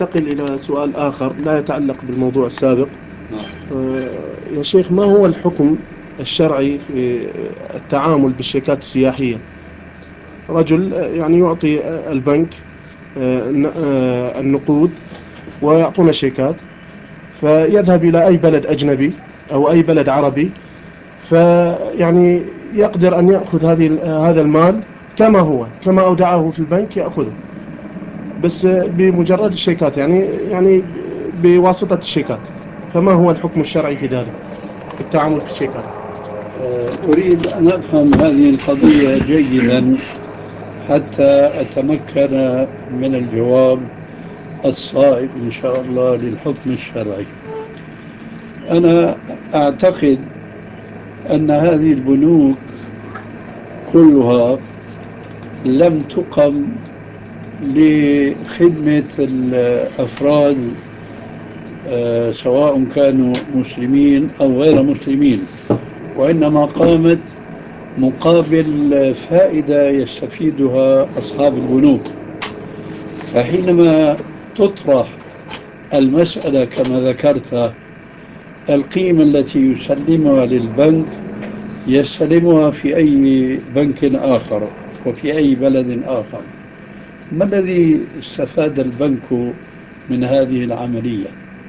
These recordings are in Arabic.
أنتقل إلى سؤال آخر لا يتعلق بالموضوع السابق. يا شيخ، ما هو الحكم الشرعي في التعامل بالشيكات السياحية؟ رجل يعني يعطي البنك النقود ويعطونا شيكات، فيذهب إلى أي بلد أجنبي أو أي بلد عربي، فيعني يقدر أن يأخذ هذا المال كما أودعه في البنك يأخذه، بس بمجرد الشيكات، يعني بواسطة الشيكات. فما هو الحكم الشرعي في ذلك، في التعامل في الشيكات؟ أريد أن أفهم هذه القضية جيدا حتى أتمكن من الجواب الصائب إن شاء الله للحكم الشرعي. أنا أعتقد أن هذه البنوك كلها لم تقم لخدمة الأفراد سواء كانوا مسلمين أو غير مسلمين، وإنما قامت مقابل فائدة يستفيدها أصحاب البنوك. فحينما تطرح المسألة كما ذكرت، القيمة التي يسلمها للبنك يستلمها في أي بنك آخر وفي أي بلد آخر. ما الذي استفاد البنك من هذه العملية؟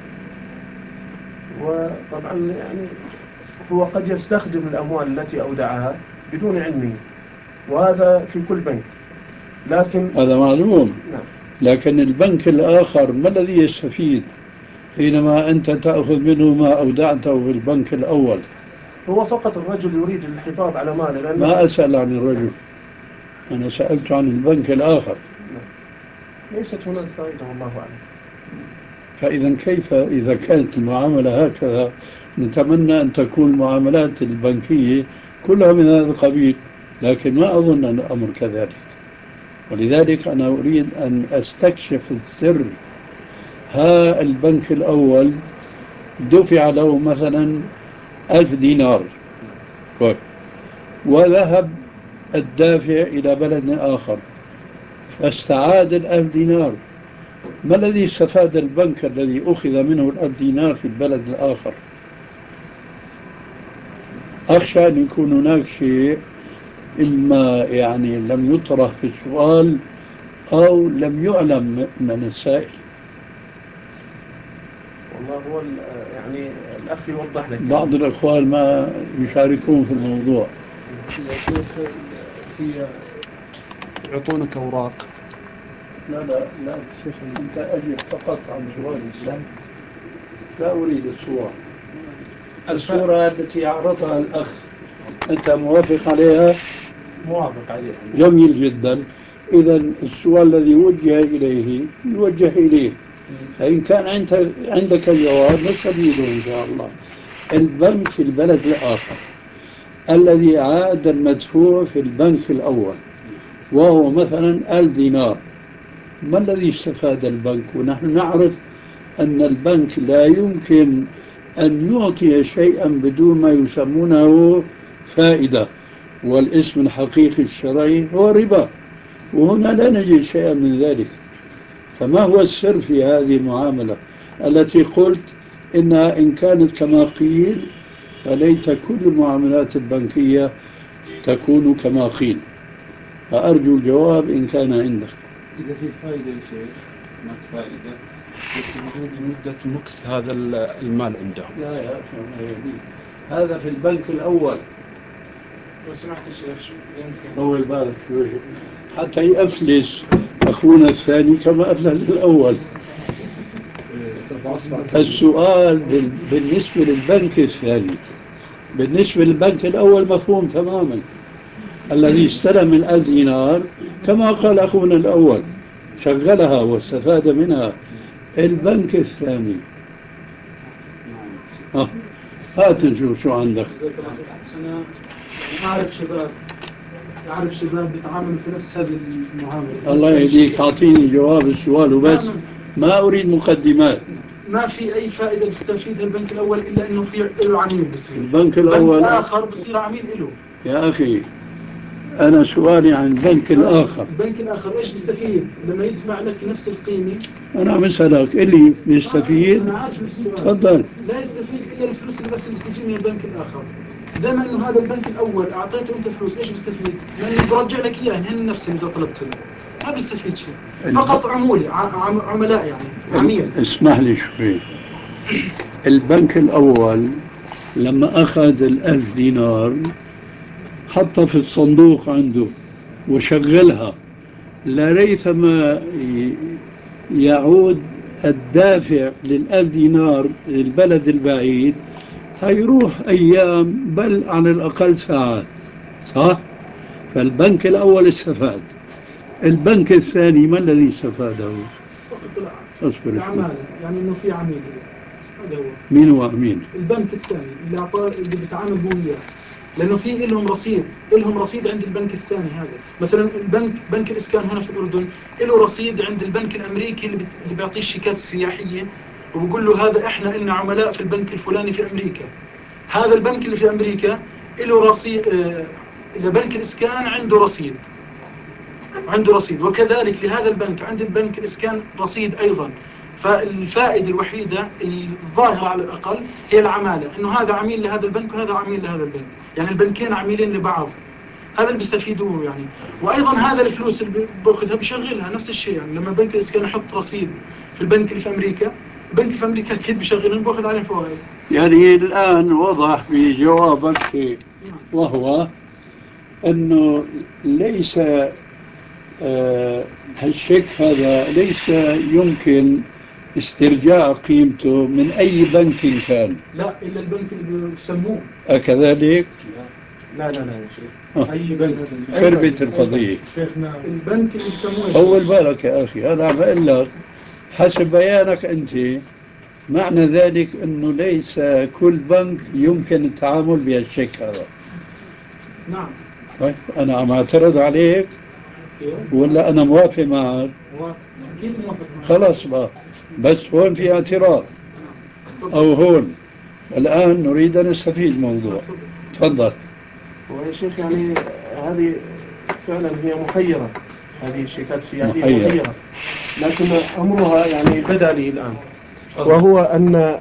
وطبعا يعني هو قد يستخدم الأموال التي أودعها بدون علمه، وهذا في كل بنك، لكن هذا معلوم. نعم. لكن البنك الآخر ما الذي يستفيد حينما أنت تأخذ منه ما أودعته في البنك الأول؟ هو فقط الرجل يريد الحفاظ على ماله، لأنه ما أسأل عن الرجل، أنا سألت عن البنك الآخر. ليست هناك فائدة والله أعلم. فإذا كيف إذا كانت المعاملة هكذا؟ نتمنى أن تكون المعاملات البنكية كلها من هذا القبيل، لكن ما أظن أن الأمر كذلك. ولذلك أنا أريد أن أستكشف السر. ها البنك الأول دفع له مثلا 1000 دينار، وذهب الدافع إلى بلد آخر فاستعاد 1000 دينار. ما الذي استفاد البنك الذي أخذ منه 1000 دينار في البلد الآخر؟ أخشى أن يكون هناك شيء إما يعني لم يطرح في السؤال أو لم يعلم من السائل. والله هو يعني الأخ يوضح لك. بعض الأخوان ما يشاركون في الموضوع. يا شيخ، هي يعطونك أوراق. لا شيخ، أنت أجب فقط عن سؤال السائل، لا أريد الصورة. الصورة التي عرضها الأخ أنت موافق عليها؟ موافق عليها. جميل جدا. إذا السؤال الذي وجه إليه يوجه إليه، فإن كان عندك جواب نستفيده إن شاء الله. البنك في البلد الآخر الذي عاد المدفوع في البنك الأول وهو مثلا 1000 دينار، ما الذي استفاد البنك؟ ونحن نعرف أن البنك لا يمكن أن يعطي شيئا بدون ما يسمونه فائدة، والاسم الحقيقي الشرعي هو ربا، وهنا لا نجد شيئا من ذلك. فما هو السر في هذه المعاملة التي قلت إنها إن كانت كما قيل فليت كل المعاملات البنكية تكون كما قيل؟ فأرجو الجواب إن كان عندك. إذا في فائدة يا شيخ، هناك فائدة، بس وجود مدة مكث هذا المال عندهم. لا يا أخي، هذا في البنك الأول. لو سمحت الشيخ يمكن طول بالك شوي حتى يأفلس أخونا الثاني كما أفلس الأول. السؤال بالنسبة للبنك الثاني، بالنسبة للبنك الأول مفهوم تماما. الذي استلم 1000 دينار كما قال أخونا الأول شغلها واستفاد منها. البنك الثاني هات نشوف شو عندك. أنا أعرف شباب بيتعاملوا في نفس هذه المعاملة. الله يهديك، أعطيني جواب السؤال وبس، ما أريد مقدمات. ما في أي فائدة بيستفيدها البنك الأول إلا إنه في له عميل بصير. البنك الأول بنك آخر بصير عميل له. يا أخي أنا سؤالي عن البنك الآخر. البنك الآخر إيش بيستفيد لما يدفع لك نفس القيمة؟ أنا عم أسألك اللي بيستفيد. أنا عارف السؤال. تفضل. لا يستفيد إلا الفلوس اللي بس اللي تجي من البنك الآخر. زي ما إنه هذا البنك الأول أعطيته أنت فلوس، إيش بيستفيد؟ لأنه برجع لك إياه هن نفس اللي طلبته، ما بيستفيد شيء، فقط عمولة عملاء يعني عميل. اسمح لي شوي. البنك الأول لما أخذ 1000 دينار حطها في الصندوق عنده وشغلها لريثما يعود الدافع لل1000 دينار للبلد البعيد، هيروح أيام بل على الأقل ساعات، صح؟ فالبنك الأول استفاد. البنك الثاني ما الذي استفاده؟ فقط أصبر العمالة، يعني إنه في عميل، هذا هو. مين هو أمين؟ البنك الثاني اللي أعطاه اللي بيتعامل هو وياه، لأنه في لهم رصيد، لهم رصيد عند البنك الثاني هذا. مثلا بنك الإسكان هنا في الأردن له رصيد عند البنك الأمريكي اللي بيعطيه الشيكات السياحية، وبقول له هذا إحنا لنا عملاء في البنك الفلاني في أمريكا. هذا البنك اللي في أمريكا له رصيد، لبنك الإسكان عنده رصيد، وكذلك لهذا البنك عند البنك الإسكان رصيد أيضا. فالفائدة الوحيدة الظاهرة على الأقل هي العمالة، إنه هذا عميل لهذا البنك وهذا عميل لهذا البنك، يعني البنكين عميلين لبعض، هذا اللي بيستفيدوه يعني. وأيضا هذا الفلوس اللي بأخذها بشغلها نفس الشيء، يعني لما البنك الإسكان يحط رصيد في البنك اللي في أمريكا، البنك في أمريكا أكيد بشغلهم بأخذ عليهم فوائد. يعني الآن وضح بجوابك شيء، وهو أنه ليس هالشيك هذا ليس يمكن استرجاع قيمته من أي بنك كان. لا، إلا البنك اللي بيسموه. أكذلك؟ لا يا شيخ، أي بنك. خربت القضية. شيخنا البنك اللي بيسموه. طول بالك يا أخي، أنا عم أقول لك حسب بيانك أنت، معنى ذلك أنه ليس كل بنك يمكن التعامل بهالشيك هذا. نعم. أنا عم أعترض عليك ولا أنا موافق معك؟ أكيد موافق معك. خلاص بقى، بس هون في اعتراض أو هون. الآن نريد أن نستفيد الموضوع. تفضل. ويا شيخ يعني هذه فعلا هي محيرة، هذه الشيكات السياحية محيرة، لكن أمرها يعني بدا لي الآن، وهو أن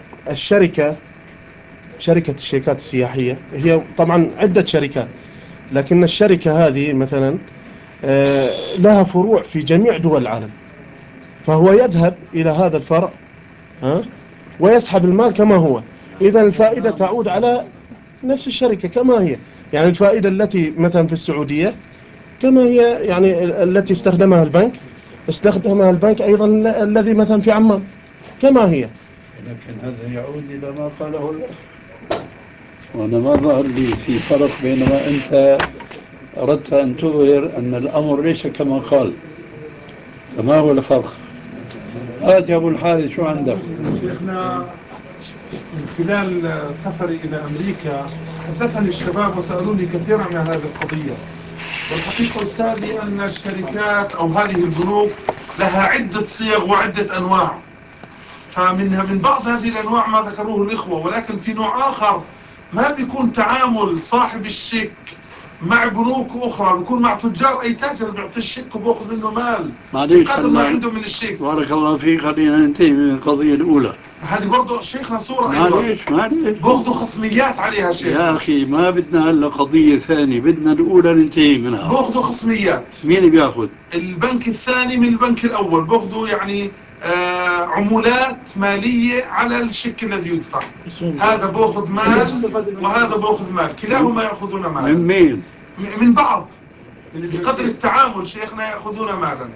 شركة الشيكات السياحية هي طبعا عدة شركات، لكن الشركة هذه مثلا لها فروع في جميع دول العالم، فهو يذهب إلى هذا الفرع ويسحب المال كما هو. إذا الفائدة تعود على نفس الشركة كما هي، يعني الفائدة التي مثلا في السعودية كما هي، يعني التي استخدمها البنك أيضا الذي مثلا في عمان كما هي. لكن هذا يعود إلى ما قاله الأخ، وأنا ما ظهر لي في فرق بينما أنت أردت أن تظهر أن الأمر ليس كما قال، فما هو الفرق؟ هات يا أبو الحارث، شو عندك؟ شيخنا من خلال سفري إلى أمريكا حدثني الشباب وسألوني كثيرا عن هذه القضية، والحقيقة أستاذي أن الشركات أو هذه البنوك لها عدة صيغ وعدة أنواع، من بعض هذه الأنواع ما ذكروه الإخوة، ولكن في نوع آخر ما بيكون تعامل صاحب الشيك مع بنوك أخرى، بيكون مع تجار، أي تاجر بيعطي الشيك وبأخذ منه مال بقدر ما عنده من الشيك. بارك الله فيك، خلينا ننتهي من القضية الأولى. هذه برضو شيخنا صورة معليش بأخذوا خصميات عليها شيخ. يا أخي ما بدنا هلا قضية ثانية، بدنا الأولى ننتهي منها. بأخذوا خصميات. مين اللي بياخذ؟ البنك الثاني من البنك الأول بأخذوا يعني عمولات مالية على الشيك الذي يدفع، هذا بأخذ مال وهذا بأخذ مال، كلاهما يأخذون مالا. من مين؟ من بعض، بقدر التعامل شيخنا يأخذون مالا.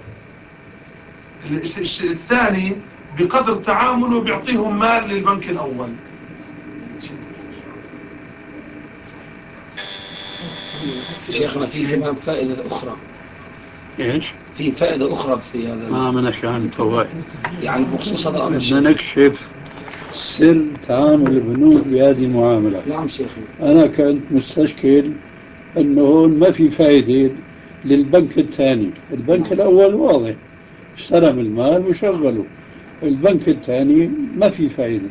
الثاني بقدر تعامله بيعطيهم مال للبنك الأول. شيخنا في كمان فائدة أخرى. إيش؟ في فائدة أخرى في هذا. ما منش عن الفوائد، يعني بخصوص هذا الأمر. بدنا نكشف سر تعامل البنوك بهذه المعاملة. نعم شيخنا. أنا كنت مستشكل أنه هون ما في فائدة للبنك الثاني. البنك الأول واضح، استلم المال وشغله. البنك الثاني ما في فائدة.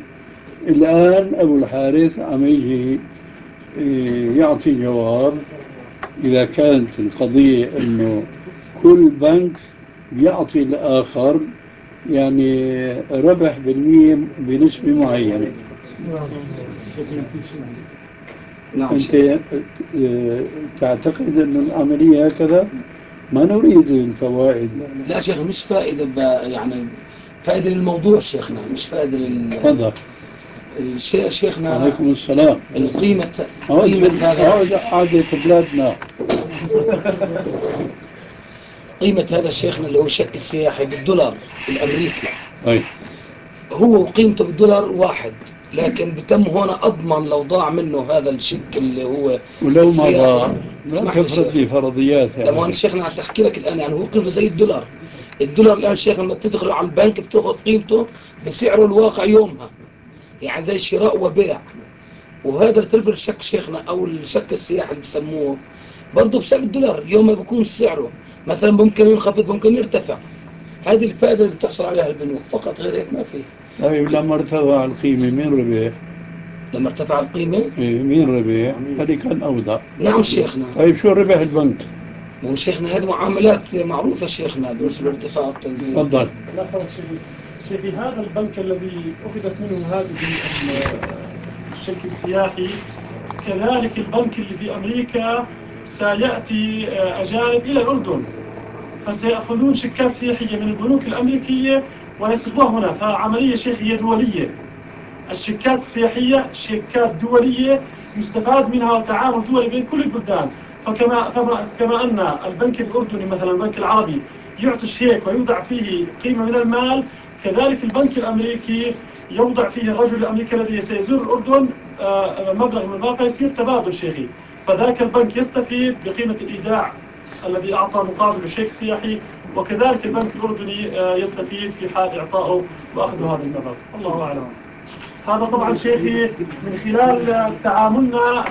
الآن أبو الحارث عم يجي يعطي جواب إذا كانت القضية أنه كل بنك يعطي الآخر يعني ربح بالمية بنسبة معينة. نعم أنت تعتقد أن العملية هكذا؟ ما نريد الفوائد. لا شيخ، مش فائدة يعني فائدة للموضوع شيخنا، مش فائدة تفضل. شيخنا عليكم السلام. قيمة هذا عادة بلادنا. قيمة هذا شيخنا اللي هو الشك السياحي بالدولار الأمريكي. أي. هو قيمته بالدولار واحد، لكن بتم هنا أضمن لو ضاع منه هذا الشك اللي هو ولو ما ضاع لا تفرض لي فرضيات يعني. لما الشيخنا عم تحكي لك الآن يعني هو قيمته زي الدولار. الدولار الآن شيخ لما تدخل على البنك بتاخذ قيمته بسعره الواقع يومها، يعني زي شراء وبيع. وهذا التلفر الشك شيخنا أو الشك السياحي اللي بسموه برضه بسعر الدولار يوم ما بيكون سعره مثلا ممكن ينخفض ممكن يرتفع. هذه الفائدة اللي بتحصل عليها البنوك فقط، غير هيك ما فيه. طيب لما ارتفع القيمة مين ربح؟ لما ارتفع القيمة مين ربح؟ هذه كان أوضع. نعم شيخنا. طيب شو ربح البنك؟ مو شيخنا هذه معاملات معروفة شيخنا بالنسبة لارتفاع التنزيل. تفضل. لا فرق شيخي هذا البنك الذي أخذت منه هذه الشك السياحي، كذلك البنك اللي في أمريكا سيأتي أجانب إلى الأردن فسيأخذون شيكات سياحية من البنوك الأمريكية ويصرفوها هنا. فعملية شيخي هي دولية. الشيكات السياحية شيكات دولية يستفاد منها وتعامل دولي بين كل البلدان. كما أن البنك الأردني مثلا البنك العربي يعطي الشيك ويوضع فيه قيمة من المال، كذلك البنك الأمريكي يوضع فيه الرجل الأمريكي الذي سيزور الأردن مبلغ من المال فيصير تبادل شيخي. فذاك البنك يستفيد بقيمة الإيداع الذي أعطى مقابل الشيك السياحي، وكذلك البنك الأردني يستفيد في حال إعطائه وأخذ هذا المبلغ. الله أعلم. هذا طبعا شيخي من خلال تعاملنا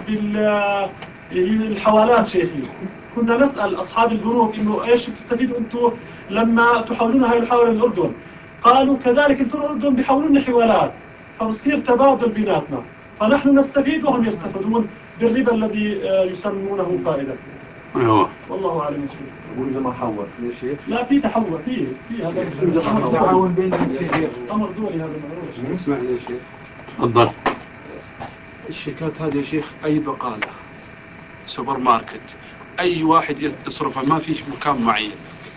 بالحوالات شيخي. كنا نسأل أصحاب البنوك إنه إيش بتستفيدوا أنتم لما تحولون هاي الحوالة للأردن؟ قالوا كذلك في الأردن بيحولون حوالات فبصير تبادل بيناتنا، فنحن نستفيد وهم يستفيدون بالربا الذي يسمونه فائدة. أيوه. والله أعلم شيخ. يقول إذا ما حول يا شيخ. لا في تحول في هذا تعاون بينهم أمر دولي هذا الموضوع. اسمعني يا شيخ. تفضل. الشيكات هذه يا شيخ أي بقالة سوبر ماركت أي واحد يصرفها، ما فيش مكان معين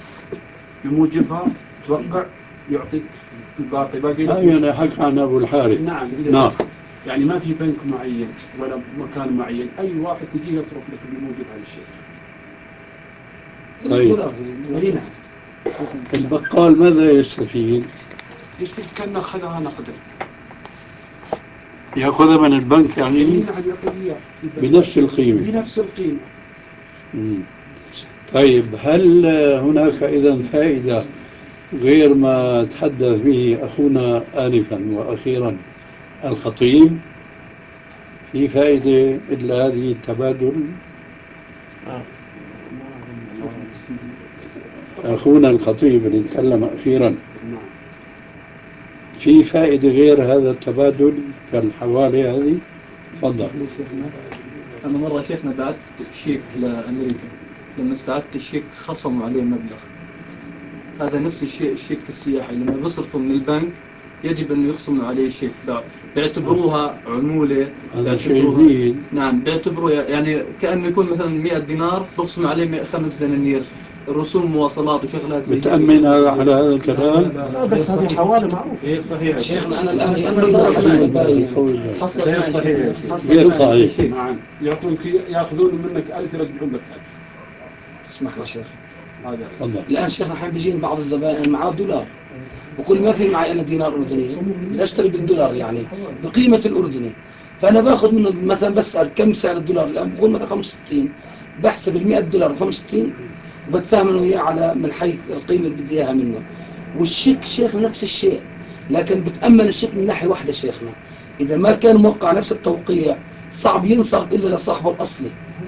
بموجبها توقع يعطيك الباقي باقي لك. أنا حكى عن أبو الحارث. نعم. نعم. يعني ما في بنك معين ولا مكان معين، أي واحد تجي يصرف لك بموجب هذا الشيء. طيب. نعم. البقال ماذا يستفيد؟ يستفيد كأنه أخذها نقدا. يأخذها من البنك يعني؟ نعم يأخذ إياه بنفس القيمة. بنفس القيمة. طيب هل هناك إذن فائدة غير ما تحدث به أخونا آنفا وأخيرا الخطيب؟ في فائدة إلا هذه التبادل؟ أخونا الخطيب اللي تكلم أخيرا، في فائدة غير هذا التبادل كالحوالي هذه؟ تفضل. أنا مرة شيخنا بعت شيك لأمريكا، لما استعدت الشيك خصموا عليه مبلغ. هذا نفس الشيء الشيك السياحي لما بيصرفوا من البنك يجب أن يخصموا عليه شيك، بيعتبروها عمولة. هذا شيء جديد. نعم بيعتبروه يعني كأنه يكون مثلا 100 دينار بخصموا عليه 5 دنانير رسوم مواصلات وشغلات زي بتأمن على هذا الكلام؟ لا بس هذه حوالي معروف. غير صحيح شيخنا أنا الآن حصل غير صحيح يا شيخ. غير صحيح. نعم يأخذون منك 1000 يرجعون لك 1000. اسمح لي شيخ. هذا تفضل. الآن شيخنا الحين بيجيني بعض الزبائن أنا معاه دولار بقول ما في معي أنا دينار أردني، بدي أشتري بالدولار يعني بقيمة الأردني، فأنا باخذ منه مثلا بسأل كم سعر الدولار الآن، بقول مثلا 65، بحسب $100 65 وبتفاهم إنه هي على من حيث القيمة اللي بدي إياها منه. والشيك شيخنا نفس الشيء، لكن بتأمن الشيك من ناحية واحدة شيخنا، إذا ما كان موقع نفس التوقيع صعب ينصرف إلا لصاحبه الأصلي.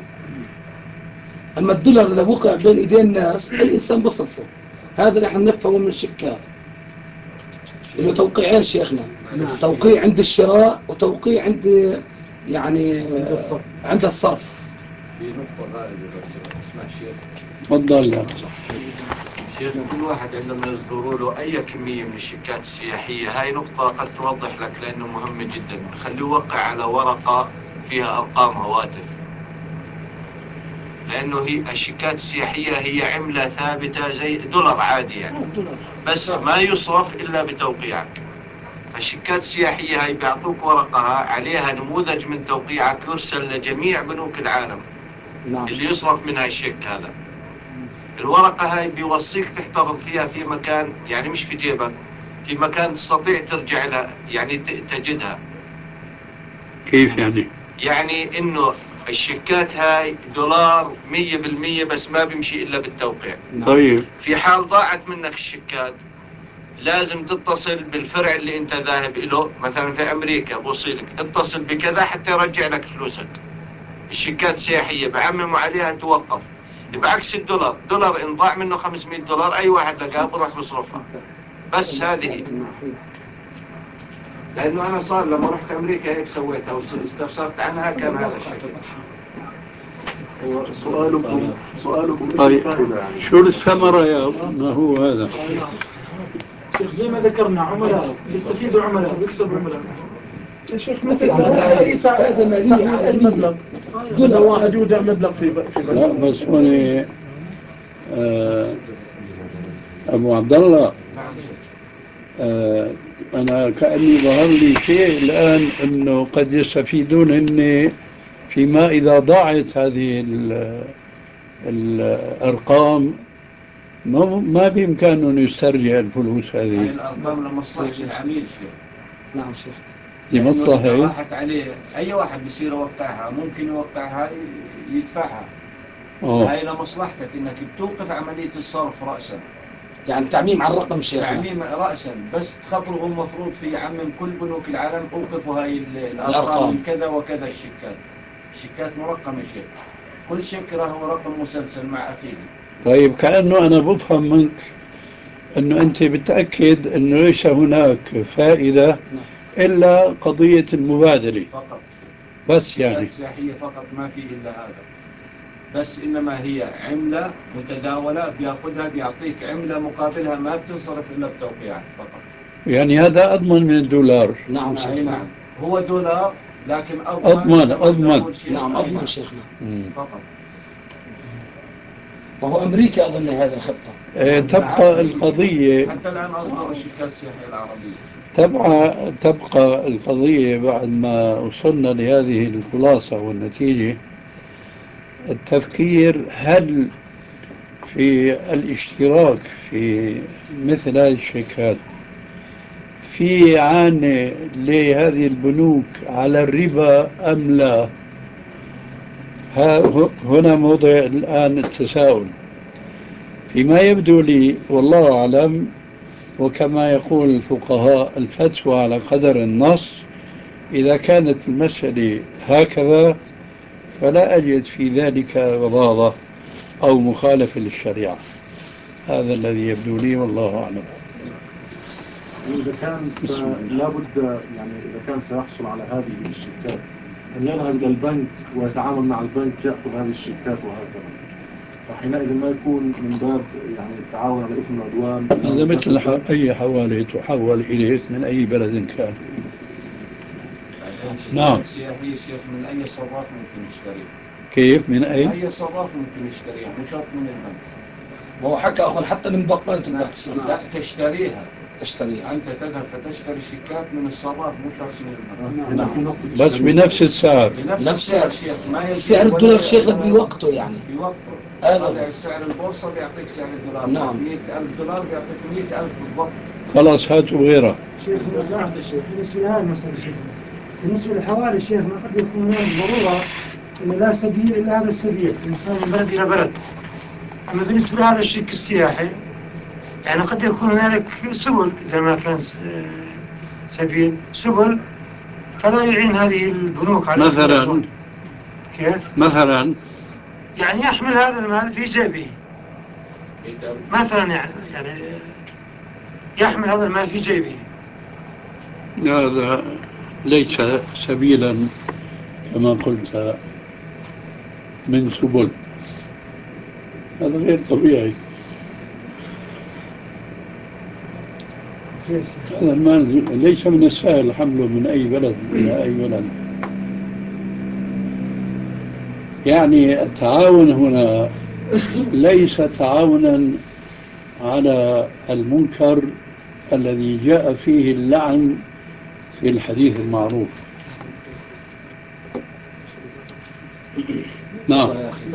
أما الدولار إذا وقع بين إيدين الناس أي إنسان بصرفه. هذا نحن نفهمه من الشيكات اللي توقيعين شيخنا، توقيع عند الشراء وتوقيع عند يعني عند الصرف. في نقطة غائبة بس اسمع شيخ. تفضل يا شيخ كل واحد عندما يصدروا له أي كمية من الشيكات السياحية، هاي نقطة قد توضح لك لأنه مهمة جدا، خليه يوقع على ورقة فيها أرقام هواتف، لأنه هي الشيكات السياحية هي عملة ثابتة زي دولار عادي يعني، بس ما يصرف إلا بتوقيعك. فالشيكات السياحية هاي بيعطوك ورقها عليها نموذج من توقيعك يرسل لجميع بنوك العالم اللي يصرف منها الشيك هذا. الورقة هاي بيوصيك تحتفظ فيها في مكان، يعني مش في جيبك، في مكان تستطيع ترجع لها، يعني تجدها. كيف يعني؟ يعني انه الشيكات هاي دولار 100%، بس ما بيمشي الا بالتوقيع. طيب في حال ضاعت منك الشيكات لازم تتصل بالفرع اللي انت ذاهب له، مثلا في امريكا بوصيلك اتصل بكذا حتى يرجع لك فلوسك. الشيكات السياحية بعمموا عليها توقف، بعكس الدولار. دولار ان ضاع منه $500 اي واحد لقاه بروح بصرفها. بس هذه لانه انا صار لما رحت امريكا هيك سويتها واستفسرت عنها، كان هذا الشكل. سؤالكم طيب فائدة يعني. شو الثمرة يا ما هو هذا؟ شيخ زي ما ذكرنا عملاء بيستفيدوا، عملاء بيكسبوا عملاء. يا شيخ مثل فائدة مالية على المبلغ دولار واحد يودع مبلغ في لا بس هون أبو عبد الله، أنا كأني ظهر لي شيء الآن أنه قد يستفيدون هن فيما إذا ضاعت هذه الأرقام ما بإمكانهم يسترجع الفلوس هاي هذه الارقام لمصلحة العميل شيخ. نعم شيخ. لمصلحة لأنه إذا راحت عليه أي واحد بيصير يوقعها، ممكن يوقعها يدفعها. هاي لمصلحتك إنك بتوقف عملية الصرف رأسا، يعني تعميم على الرقم شيخ. تعميم رأسا، بس تخبره المفروض في عمم كل بنوك العالم اوقفوا هاي الأرقام من كذا وكذا. الشيكات مرقمة شيء، كل شيك له رقم مسلسل مع أخيه. طيب كأنه أنا بفهم منك أنه أنت بتأكد أنه ليس هناك فائدة إلا قضية المبادلة فقط، بس يعني سياحية فقط، ما في إلا هذا بس. إنما هي عملة متداولة، بياخدها بيعطيك عملة مقابلها، ما بتنصرف إلا بتوقيعك فقط. يعني هذا أضمن من الدولار. نعم شيخ. نعم هو دولار لكن أضمن. نعم أضمن شيخنا فقط. وهو أمريكا أظن هذا الخطة. تبقى القضية حتى الآن أصدر الشركات السياحية العربية. تبقى القضية بعد ما وصلنا لهذه الخلاصة والنتيجة، التفكير هل في الاشتراك في مثل هذه الشركات في إعانة لهذه البنوك على الربا أم لا؟ هنا موضع الآن التساؤل. فيما يبدو لي والله أعلم، وكما يقول الفقهاء الفتوى على قدر النص، إذا كانت المسألة هكذا فلا أجد في ذلك غضاضة أو مخالفة للشريعة. هذا الذي يبدو لي والله أعلم. إذا كان لابد يعني إذا كان سيحصل على هذه الشيكات أن يذهب إلى البنك ويتعامل مع البنك يأخذ هذه الشيكات وهكذا، فحينئذ ما يكون من باب يعني التعاون على إثم العدوان. هذا مثل أي حوالة تحول إليك من أي بلد كان. نعم. السياحية شيخ من أي صراف ممكن يشتريها. كيف من أي صراف ممكن يشتريها، مو شرط من البنك. وهو حكى أخوان حتى من بقال تقدر تشتريها. لا تشتريها. أنت تذهب فتشتري شيكات من الصراف، مو شرط من البنك. بس بنفس السعر. بنفس السعر شيخ، ما سعر الدولار شيخ بوقته يعني. بوقته. هذا سعر البورصة بيعطيك سعر الدولار. نعم. $100,000 بيعطيك 100,000 بالضبط. خلاص هاتوا غيره. شيخ بالنسبة لهذا المسألة شيخ، بالنسبة للحوالي شيخنا قد يكون هناك ضرورة أنه لا سبيل إلا هذا السبيل، الإنسان من بلد إلى بلد. أما بالنسبة لهذا الشيك السياحي يعني قد يكون هناك سبل، إذا ما كان سبيل سبل فلا يعين هذه البنوك على مثلا كيف؟ مثلا يعني يحمل هذا المال في جيبه مثلا، يعني يحمل هذا المال في جيبه. هذا ليس سبيلا كما قلت من سبل. هذا غير طبيعي. هذا المال ليس من السهل حمله من أي بلد إلى أي بلد. يعني التعاون هنا ليس تعاونا على المنكر الذي جاء فيه اللعن في الحديث المعروف. نعم.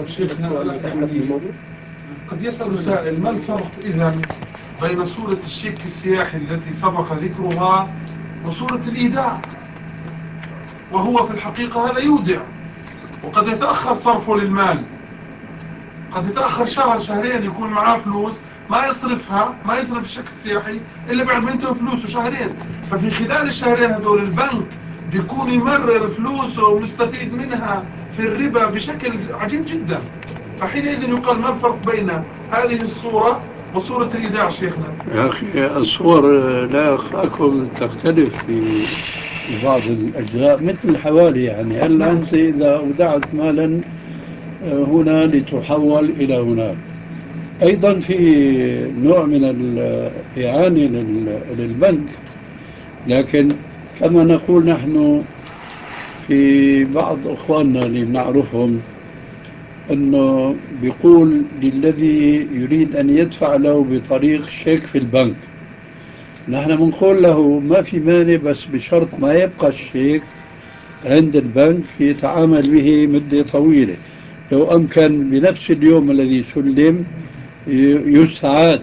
قد يسأل سائل ما الفرق إذا بين صورة الشيك السياحي التي سبق ذكرها وصورة الإيداع؟ وهو في الحقيقة هذا يودع، وقد يتأخر صرفه للمال، قد يتأخر شهر شهرين يكون معاه فلوس ما يصرفها، ما يصرف الشيك السياحي إلا بعد ما ينتهي فلوسه شهرين. ففي خلال الشهرين هذول البنك بيكون يمرر فلوسه ومستفيد منها في الربا بشكل عجيب جدا. فحينئذ يقال ما الفرق بين هذه الصورة وصورة الإيداع شيخنا؟ يا أخي الصور لا أخاكم تختلف في بعض الأجزاء مثل الحوالي. يعني هلا أنت إذا أودعت مالا هنا لتحول إلى هناك، أيضا في نوع من الإعانة للبنك، لكن كما نقول نحن في بعض أخواننا اللي نعرفهم أنه بيقول للذي يريد أن يدفع له بطريق شيك في البنك، نحن بنقول له ما في مانع بس بشرط ما يبقى الشيك عند البنك يتعامل به مدة طويلة. لو أمكن بنفس اليوم الذي سلم يستعاد.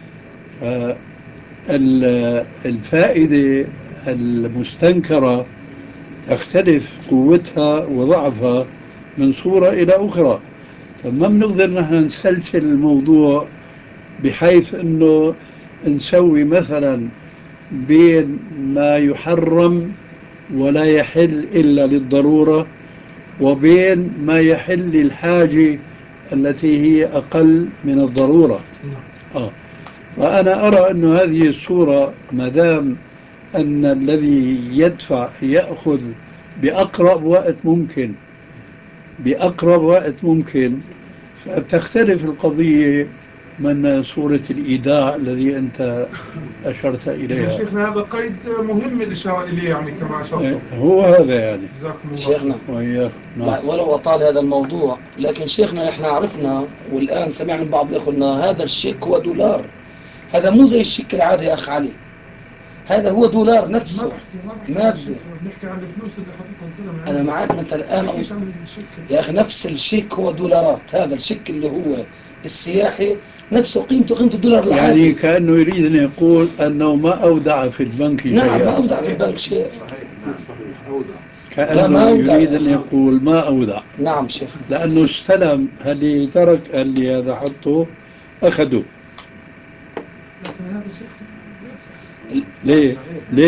الفائدة المستنكرة تختلف قوتها وضعفها من صورة إلى أخرى. فما بنقدر نحن نسلسل الموضوع بحيث أنه نسوي مثلا بين ما يحرم ولا يحل إلا للضرورة وبين ما يحل للحاجة التي هي أقل من الضرورة. فأنا أرى أن هذه الصورة مدام أن الذي يدفع يأخذ بأقرب وقت ممكن فتختلف القضية من صورة الإيداع الذي أنت أشرت إليها. شيخنا هذا قيد مهم الإشارة إليه يعني كما أشرت. هو هذا يعني شيخنا ولو أطال هذا الموضوع، لكن شيخنا إحنا عرفنا والآن سمعنا من بعض إخواننا هذا الشيك هو دولار. هذا مو زي الشيك العادي يا أخ علي، هذا هو دولار نفسه مادة. نحكي عن الفلوس اللي حطيتها أنا معاك أنت الآن يا أخي. نفس الشيك هو دولارات. هذا الشيك اللي هو السياحي نفسه قيمة الدولار العادي. يعني كأنه يريد أن يقول أنه ما أودع في البنك شيئا. نعم ما أودع في البنك شيء. كأنه يريد أن يقول ما أودع. نعم شيخ. لأنه استلم اللي ترك اللي هذا حطه أخذه. ليه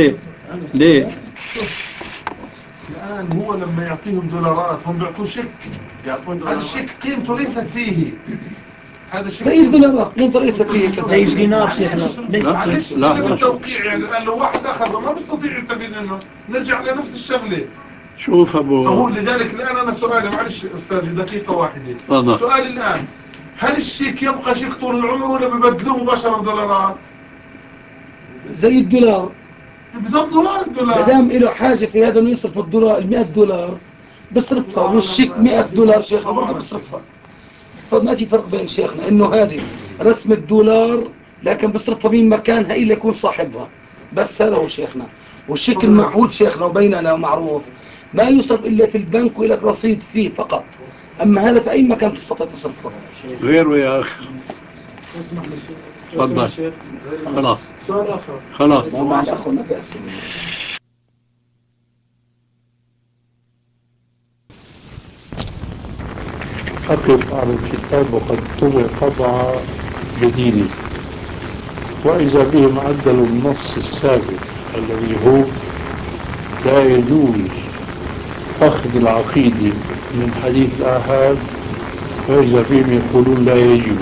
الآن هو لما يعطيهم دولارات هم بيعطوه شيك. هذا الشيك قيمته ليست فيه. هذا الشيك زي الدولارات قيمته ليست فيه زي الدينار شيخنا. معلش بالتوقيع يعني الآن لو واحد أخذه ما بيستطيع يستفيد منه. نرجع لنفس الشغلة. شوف أبو فهو لذلك الآن أنا سؤالي معلش أستاذي دقيقة واحدة. سؤالي الآن هل الشيك يبقى شيك طول العمر ولا ببدلوه مباشرة دولارات؟ زي الدولار. بالضبط الدولار. مادام له حاجة في هذا انه يصرف الدولار $100 بصرفها، والشيك $100 شيخنا برضه بصرفها. فما في فرق بين شيخنا انه هذه رسم الدولار لكن بصرفها من مكانها الا يكون صاحبها بس. هذا هو شيخنا. والشيك المعهود شيخنا وبيننا معروف ما يصرف الا في البنك ولك رصيد فيه فقط. اما هذا في اي مكان تستطيع تصرفه. غيره يا اخ. اسمح لي شيخ. تفضل. خلاص. سؤال اخر. خلاص. ما مع اخونا بأس. أقف على الكتاب وقد طبع طبعة جديدة، وإذا بهم عدلوا النص السابق الذي هو لا يجوز أخذ العقيدة من حديث الآحاد، فإذا بهم يقولون لا يجب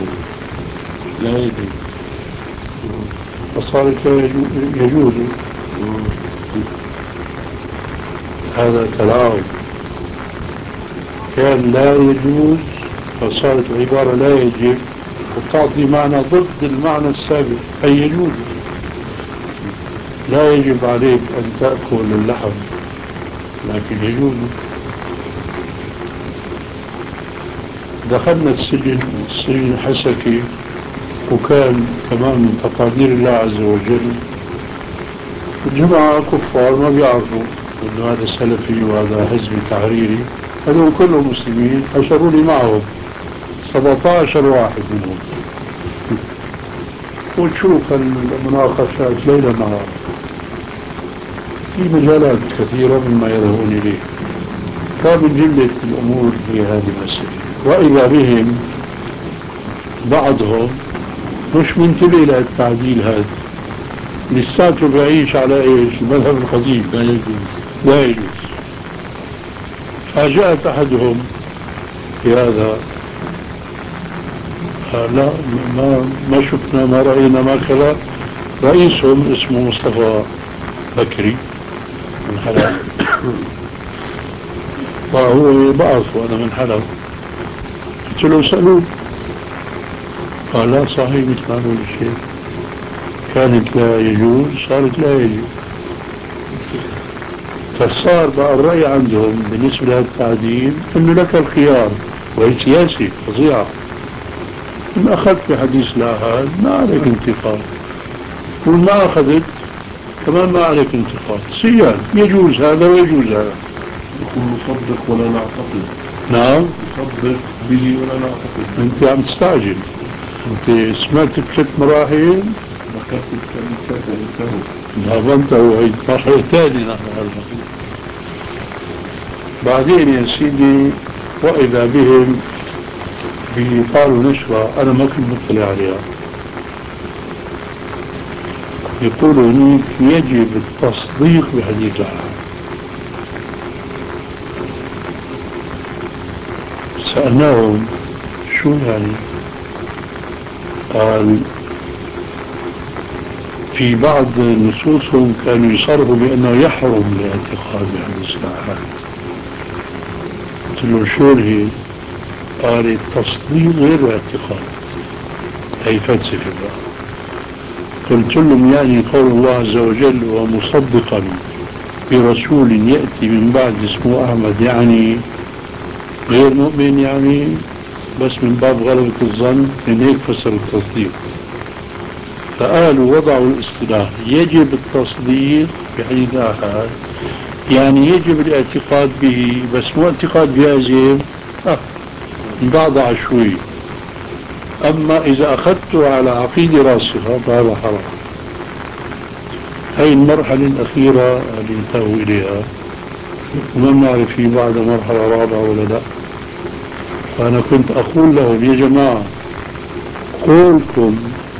فصارت يجوز. هذا تلاعب. كان لا يجوز فصارت العبارة لا يجب وتعطي معنى ضد المعنى السابق أي يجوز. لا يجب عليك أن تأكل اللحم لكن يجوز. دخلنا السجن الحسكي وكان كمان من تقادير الله عز وجل الجماعة كفار ما بيعرفوا انه هذا سلفي وهذا حزبي تحريري، هذول كلهم مسلمين حشروني معهم 17 واحد منهم وتشوف المناقشات ليلا نهار في مجالات كثيرة مما يذهبون إليه. فمن جملة الأمور هي هذه المسألة، وإذا بهم بعضهم مش منتبه للتعديل هذا، لساته بعيش على ايش؟ المذهب القديم لا يجوز لا يجوز. فجاءت أحدهم في هذا لا ما شفنا ما رأينا ما كذا. رئيسهم اسمه مصطفى بكري من حلب وهو بعرفه أنا من حلب. قلت له سألوه قال لا صحيح مثل ما نقول الشيء كانت لا يجوز صارت لا يجوز. فصار بقى الرأي عندهم بالنسبة للتعديل انه لك الخيار، وهي سياسي فظيعة. ان اخذت بحديث الآحاد ما عليك انتقاد، وإن ما اخذت كمان ما عليك انتقاد. سيان يجوز هذا ويجوز هذا. يكون نصدق ولا نعتقد. نعم نصدق به ولا نعتقد. انت عم تستعجل، انت سمعت 3 مراحل ذكرت الكتاب ضربنت وهي المرحلة الثانية نحن هلا. بعدين يا سيدي وإذا بهم قالوا نشرة أنا ما كنت مطلع عليها، يقولوا هنيك يجب التصديق بحديث الآحاد. سألناهم شو يعني؟ قال في بعض نصوصهم كانوا يصرفوا بأنه يحرم الاعتقاد بحديث الآحاد. قلت له شو هي؟ قال التصديق غير الاعتقاد، هي فلسفة بقى. قلت لهم يعني قول الله عز وجل ومصدقا برسول يأتي من بعد اسمه أحمد يعني غير مؤمن، يعني بس من باب غلبة الظن، من هيك فسر التصديق. فقالوا وضعوا الاصطلاح يجب التصديق بحديث الآحاد يعني يجب الاعتقاد به، بس مو اعتقاد جازم مضعضع شوي. أما إذا أخذته على عقيدة راسخة فهذا حرام. هاي المرحلة الأخيرة اللي انتهوا إليها، وما نعرف في بعد مرحلة رابعة ولا لا. فأنا كنت أقول لهم يا جماعة قولكم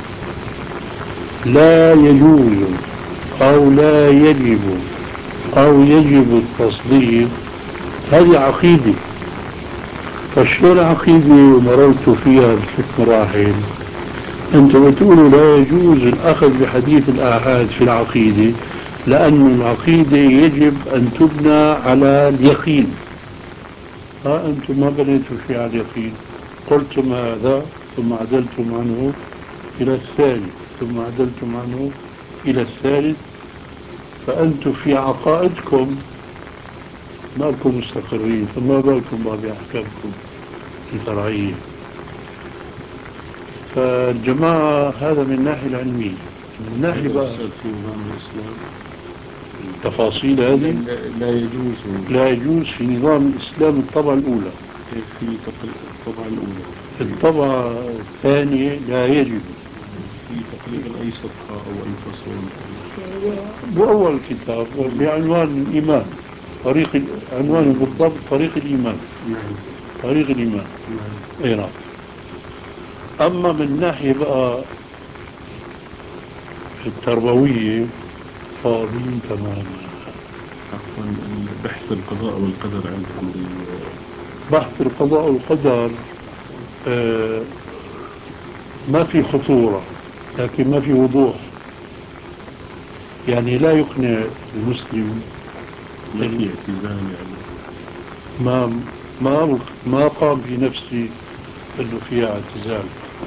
لا يجوز أو لا يجب أو يجب التصديق هذه عقيدة. فشلون عقيدة مررت فيها ب3 مراحل أنتم بتقولوا لا يجوز الأخذ بحديث الآحاد في العقيدة لأن العقيدة يجب أن تبنى على اليقين. أنتم ما بنيتوا شيء على اليقين، قلتم هذا ثم عدلتم عنه إلى الثاني ثم عدلتم عنه إلى الثالث. فأنتم في عقائدكم ما لكم مستقرين، فما بالكم بقى بأحكامكم الفرعية. فالجماعة هذا من الناحية العلمية. من الناحية بقى في نظام الإسلام تفاصيل هذه لا يجوز في نظام الإسلام الطبعة الأولى. في الطبعة الأولى. الطبعة الثانية لا يجب. في تقريبا أي صفحة أو أي فصل بأول الكتاب بعنوان الإيمان، عنوانه بالضبط طريق الإيمان. نعم. طريق الإيمان. نعم. أي نعم. أما من ناحية بقى التربوية فاضيين تماما. عفوا بحث القضاء والقدر عندكم بحث القضاء والقدر ما في خطورة لكن ما في وضوح، يعني لا يقنع المسلم ما في اعتزال يعني. ما قام في نفسي أنه فيها اعتزال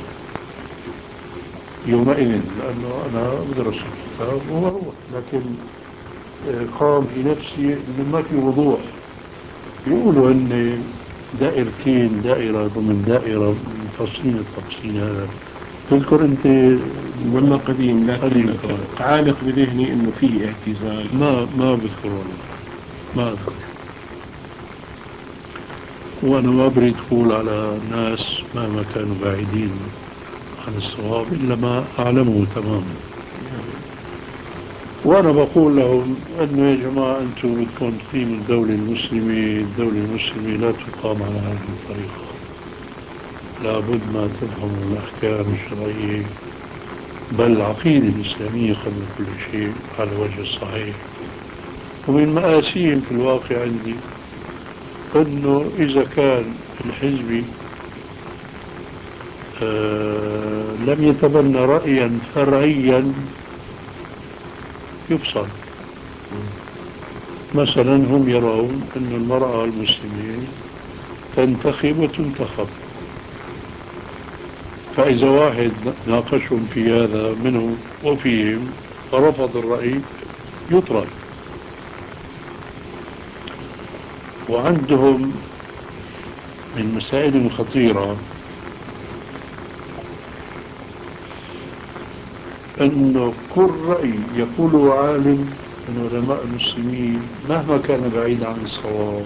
يومئذ، لأنه أنا بدرس الكتاب وأروح، لكن قام في نفسي أنه ما في وضوح. يقولوا أن دائرتين، دائرة ضمن دائرة، تفصيل التفصيل هذا تذكر أنت والله قديم، لكن قديم. عالق بذهني إنه في اعتزال. ما بذكر والله، ما أذكر. وأنا ما بريد أقول على ناس مهما كانوا بعيدين عن الصواب إلا ما أعلمه تماما. وأنا بقول لهم أنه يا جماعة أنتم بدكم تقيموا الدولة المسلمة لا تقام على هذه الطريقة. لابد ما تفهموا الأحكام الشرعية، بل العقيدة الإسلامية قبل كل شيء على وجه الصحيح. ومن مآسيهم في الواقع عندي أنه إذا كان الحزبي لم يتبنى رأيا فرعيا يفصل. مثلا هم يرون أن المرأة المسلمة تنتخب وتنتخب، فإذا واحد ناقشهم في هذا منهم وفيهم ورفض الرأي يطرد. وعندهم من مسائل خطيرة أنه كل رأي يقوله عالم من علماء المسلمين مهما كان بعيد عن الصواب،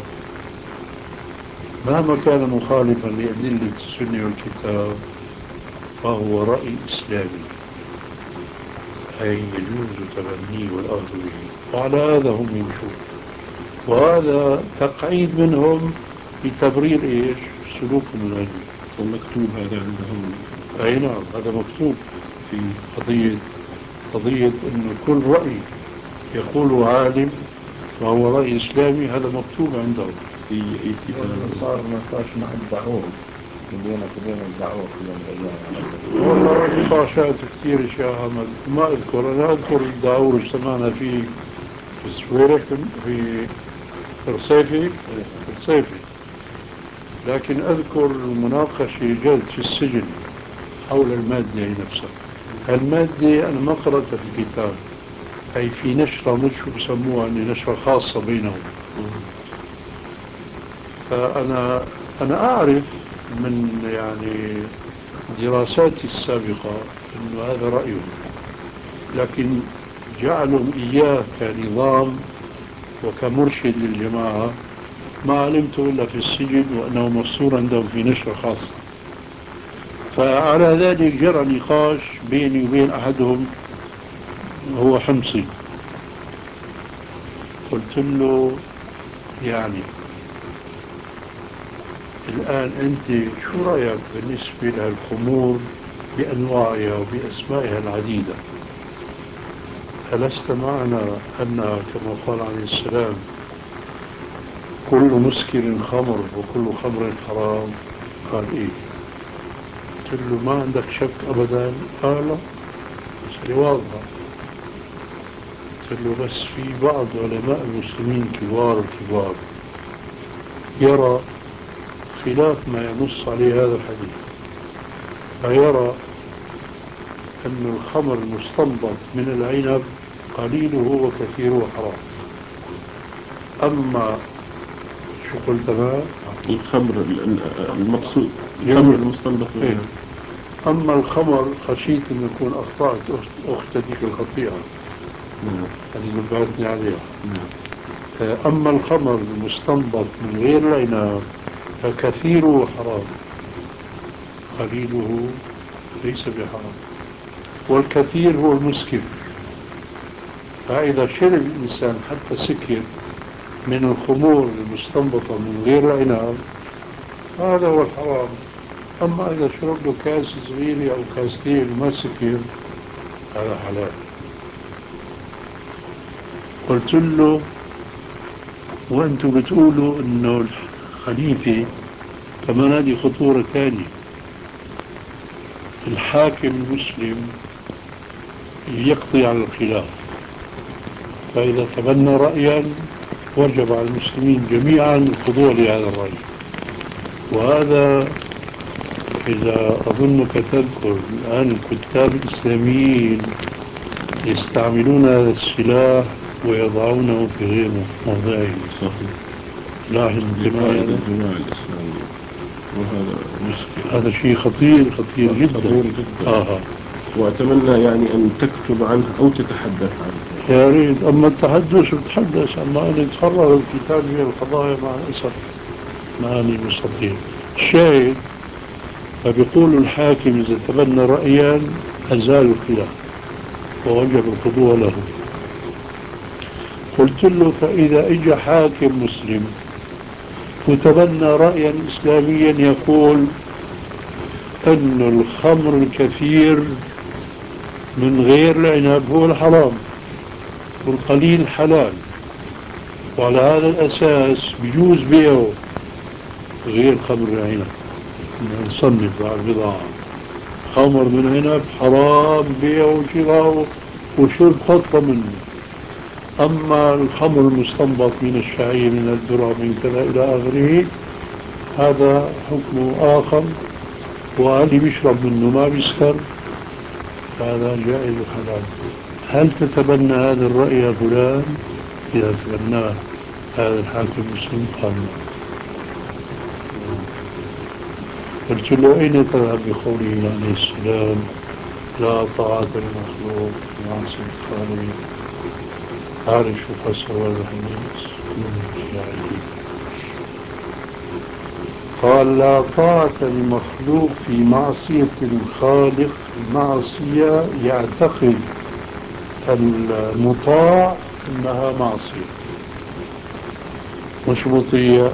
مهما كان مخالفا لأدلة السنة والكتاب، فهو رأي إسلامي، أي يجوز تبنيه والأخذ به. وعلى هذا هم يمشون، وهذا تقعيد منهم بتبرير إيش؟ سلوكهم العلمي. ومكتوب هذا عندهم. أي نعم، هذا مكتوب في قضية أنه كل رأي يقوله عالم فهو رأي إسلامي، هذا مكتوب عندهم في كتاب. صار نقاش مع الدعوة بينك وبين الدعوة في يوم من الأيام. والله نقاشات كثير يا شيخ أحمد، ما أذكر. أنا أذكر الدعوة اللي اجتمعنا فيه في السويرك في الصيفي، لكن أذكر المناقشة جد في السجن حول المادة نفسها. المادة أنا ما قرأتها في الكتاب، أي في نشرة، مش شو بسموها، أني نشرة خاصة بينهم. فأنا أعرف من يعني دراساتي السابقة أنه هذا رأيهم، لكن جعلهم إياه كنظام وكمرشد للجماعة ما علمته إلا في السجن، وأنه مفصول عندهم في نشرة خاصة. فعلى ذلك جرى نقاش بيني وبين أحدهم، هو حمصي. قلت له يعني الآن أنت شو رأيك بالنسبة للخمور بأنواعها وبأسمائها العديدة؟ ألست معنا أن كما قال عليه السلام كل مسكر خمر وكل خمر حرام؟ قال إيه. قلت له ما عندك شك أبدا؟ قال لا، مسألة واضحة. قلت له بس في بعض علماء المسلمين كبار يرى خلاف ما ينص عليه هذا الحديث، فيرى أن الخمر المستنبط من العنب قليله وكثيره حرام. أما شو قلت بقى؟ الخمر المقصود الخمر المستنبط منه. أما الخمر خشيت أن يكون أخطأت أختك الخطيئة. نعم. هذه نبهتني عليها. نعم. أما الخمر المستنبط من غير العنب فكثيره حرام، قليله ليس بحرام. والكثير هو المسكر، فإذا شرب الإنسان حتى سكر من الخمور المستنبطة من غير العنب هذا هو الحرام. أما إذا شرب له كاس صغير أو كاستين وما سكر هذا حلال. قلت له وأنتم بتقولوا إنه الخليفة كمان هذه خطورة ثانية، الحاكم المسلم يقضي على الخلاف، فإذا تبنى رأيا وجب على المسلمين جميعا الخضوع لهذا الرأي. وهذا إذا أظنك تذكر الآن الكتاب الإسلاميين يستعملون هذا السلاح ويضعونه في غير موضعه. صحيح. لاحظ دفاع هذا الدماء الإسلامية، وهذا مشكلة. هذا شيء خطير خطير جدا. خطير جدا. وأتمنى يعني أن تكتب عنه أو تتحدث عنه. يا ريت. أما التحدث بتحدث، أما أن يتفرغ الكتاب من القضايا مع الأسف ماني مستطيع. الشاهد، فبيقول الحاكم إذا تبنى رأيا أزال الخلاف ووجب الخضوع له. قلت له فإذا إجا حاكم مسلم وتبنى رأيا إسلاميا يقول أن الخمر الكثير من غير العنب هو الحرام والقليل حلال، وعلى هذا الأساس بيجوز بيعه غير خمر العنب، نصنف على البضاعة خمر من عنب حرام بيعه وشراؤه وشرب خطة منه، أما الخمر المستنبط من الشعير من الذرة من كذا إلى آخره هذا حكم آخر، واللي بيشرب منه ما بيسكر هذا جائز وحلال. هل تتبنى هذا الرأي يا فلان؟ إذا تبناه هذا الحاكم المسلم قال لا. قلت له أين تذهب بقوله عليه السلام لا طاعة للمخلوق في معصية الخالق؟ عارف شو فسر هذا الحديث؟ يعني قال لا طاعة للمخلوق في معصية الخالق، معصية يعتقد المطاع انها معصية مش مطيع.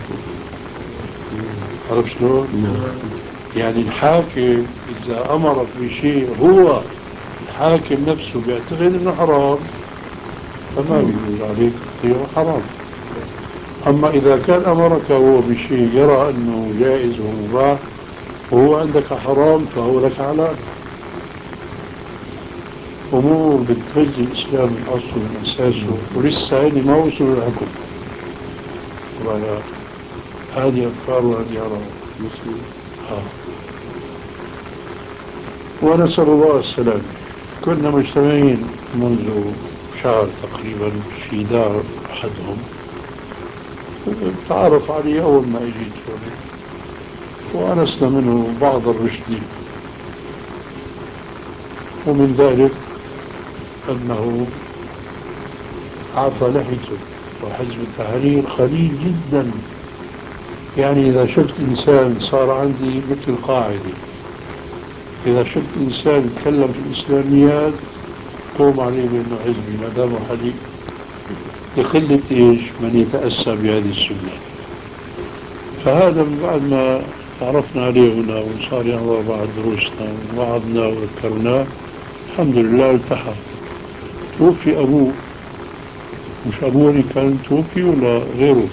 عرفت شلون؟ يعني الحاكم اذا امرك بشيء هو الحاكم نفسه بيعتقد انه حرام فما بيجوز عليك تطيعه حرام. اما اذا كان امرك هو بشيء يرى انه جائز ومباح وهو عندك حرام فهو لك حلال. امور بتغذي الاسلام من اصله من اساسه ولسه هذه ما وصلوا للحكم. هذه افكار وهذه اراء مسلم. ونسأل الله السلام. كنا مجتمعين منذ شهر تقريبا في دار احدهم، تعرف علي اول ما اجيت هنا وانسنا منه بعض الرشد، ومن ذلك انه عفى لحيته، وحزب التحرير خليل جدا. يعني اذا شفت انسان صار عندي مثل قاعدة، اذا شفت انسان يتكلم في الاسلاميات قوم عليه بانه حزبي ما دامه حليب، لقلة ايش من يتأسى بهذه السنة. فهذا من بعد ما تعرفنا عليه هنا وصار يحضر بعض دروسنا ووعظنا وذكرناه الحمد لله التحى. توفي أبوه، مش أبوه اللي كان توفي ولا غيره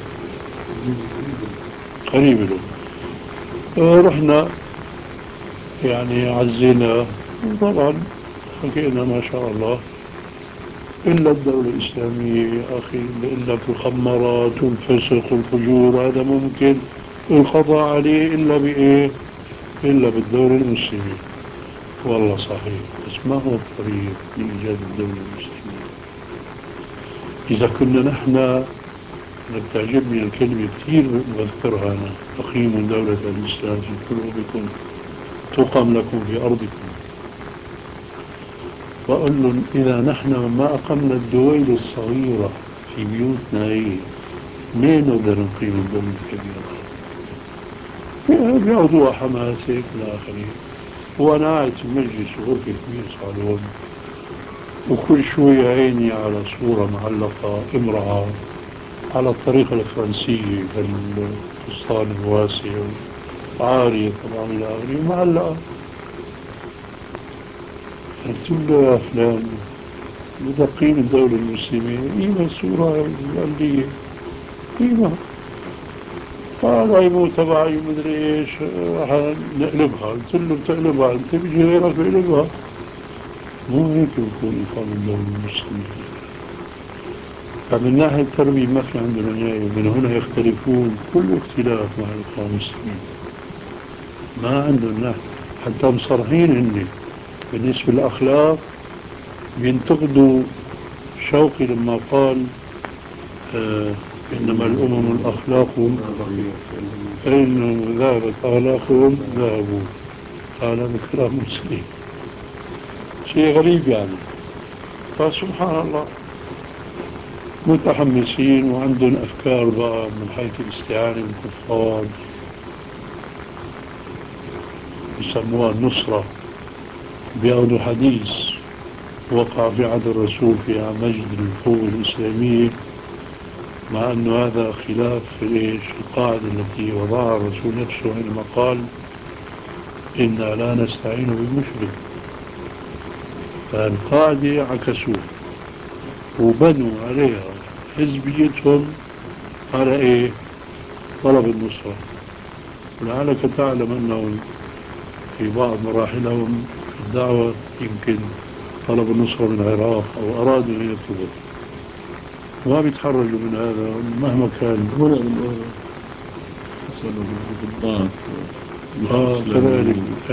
قريب له. رحنا يعني عزينا، وطبعا حكينا ما شاء الله إلا الدولة الإسلامية يا أخي إلا في الخمرات والفسق والفجور هذا ممكن القضاء عليه إلا بإيه؟ إلا بالدولة المسلمة. والله صحيح، بس ما هو الطريق لإيجاد الدولة المسلمة. إذا كنا نحن تعجبني الكلمة كثير بذكرها أنا، أقيموا دولة الإسلام في قلوبكم تقم لكم في أرضكم. وأقول لهم إذا نحن ما أقمنا الدول الصغيرة في بيوتنا هي مين نقدر نقيم الدولة الكبيرة؟ بيعودوها حماس هيك إلى آخره. وأنا قاعد في المجلس غرفة كبير صالون، وكل شوية عيني على صورة معلقة امرأة على الطريقة الفرنسية بالفستان الواسع وعارية طبعا إلى آخره ومعلقة. قلت له يا فلان بدها قيمة الدولة المسلمة قيمة الصورة الأرضية قيمة. قال هاي مو تبعي ومدري ايش راح نقلبها. قلت له بتقلبها انت بيجي غيرك بيقلبها، مو هيك بكون إقامة الدولة المسلمة. فمن ناحية التربية ما في عندنا نهاية، من هنا يختلفون كل اختلاف مع الإخوان المسلمين، ما عندهم نهاية. حتى مصرحين هن بالنسبة للأخلاق، بينتقدوا شوقي لما قال إنما الأمم الأخلاق فإنهم ذهبت أخلاقهم ذهبوا. قال هذا كلام سليم، شيء غريب يعني. فسبحان الله متحمسين وعندهم أفكار بقى من حيث الاستعانة بالكفار، يسموها النصرة. بياخذوا حديث وقع في عهد الرسول في مجد الحقوق الإسلامية، مع أن هذا خلاف القاعدة التي وضعها الرسول نفسه عندما قال إنا لا نستعين بمشرك. فالقاعدة عكسوه وبنوا عليها حزبيتهم على طلب النصرة. ولعلك تعلم أنهم في بعض مراحلهم في الدعوة يمكن طلب النصرة من العراق أو أرادوا أن يطلبوا، وما بيتحرجوا من هذا مهما كان. هنا بالضبط كذلك.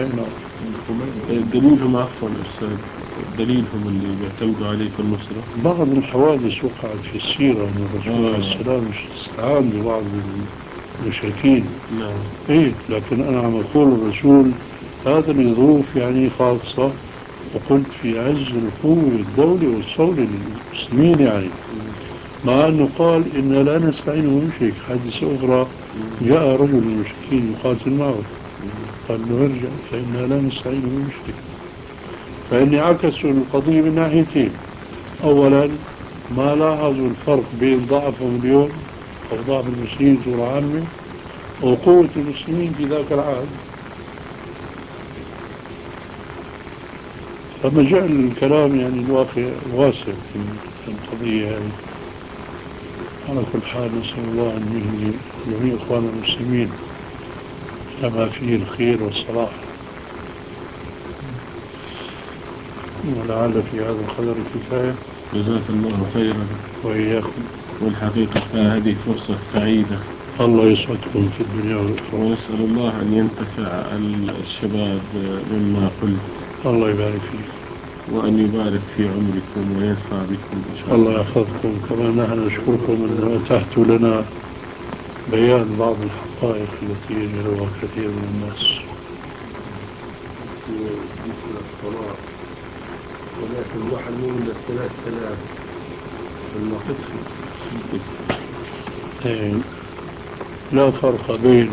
دليلهم عفوا أستاذ، دليلهم اللي بيعتمدوا عليه في النصرة بعض الحوادث وقعت في السيرة أن الرسول عليه السلام استعان ببعض المشركين. نعم. لكن أنا عم أقول الرسول هذا لظروف يعني خاصة، وقلت في عز القوة الدولة والصولة للمسلمين يعني، مع أنه قال إن لا نستعين بمشرك. حادثة أخرى جاء رجل من المشركين يقاتل معه، قال له ارجع فإنا لا نستعين بمشرك. فإني عكسوا القضية من ناحيتين. أولا ما لاحظوا الفرق بين ضعفهم اليوم أو ضعف المسلمين بصورة عامة وقوة المسلمين في ذاك العهد. فمجال الكلام يعني الواقع واسع في القضية هذه. على كل حال نسأل الله أن يهدي جميع إخواننا المسلمين كما فيه الخير والصلاح، ولعل في هذا القدر كفاية. جزاك الله خيرا. وإياكم. والحقيقة هذه فرصة سعيدة، الله يسعدكم في الدنيا والآخرة، ونسأل الله أن ينتفع الشباب مما قلت. الله يبارك فيك وأن يبارك في عمركم وينفع بكم إن شاء الله. الله يحفظكم. كما نحن نشكركم أن أتحتوا لنا بيان بعض الحقائق التي يجهلها كثير من الناس. ولكن واحد من 3000 لا فرق بين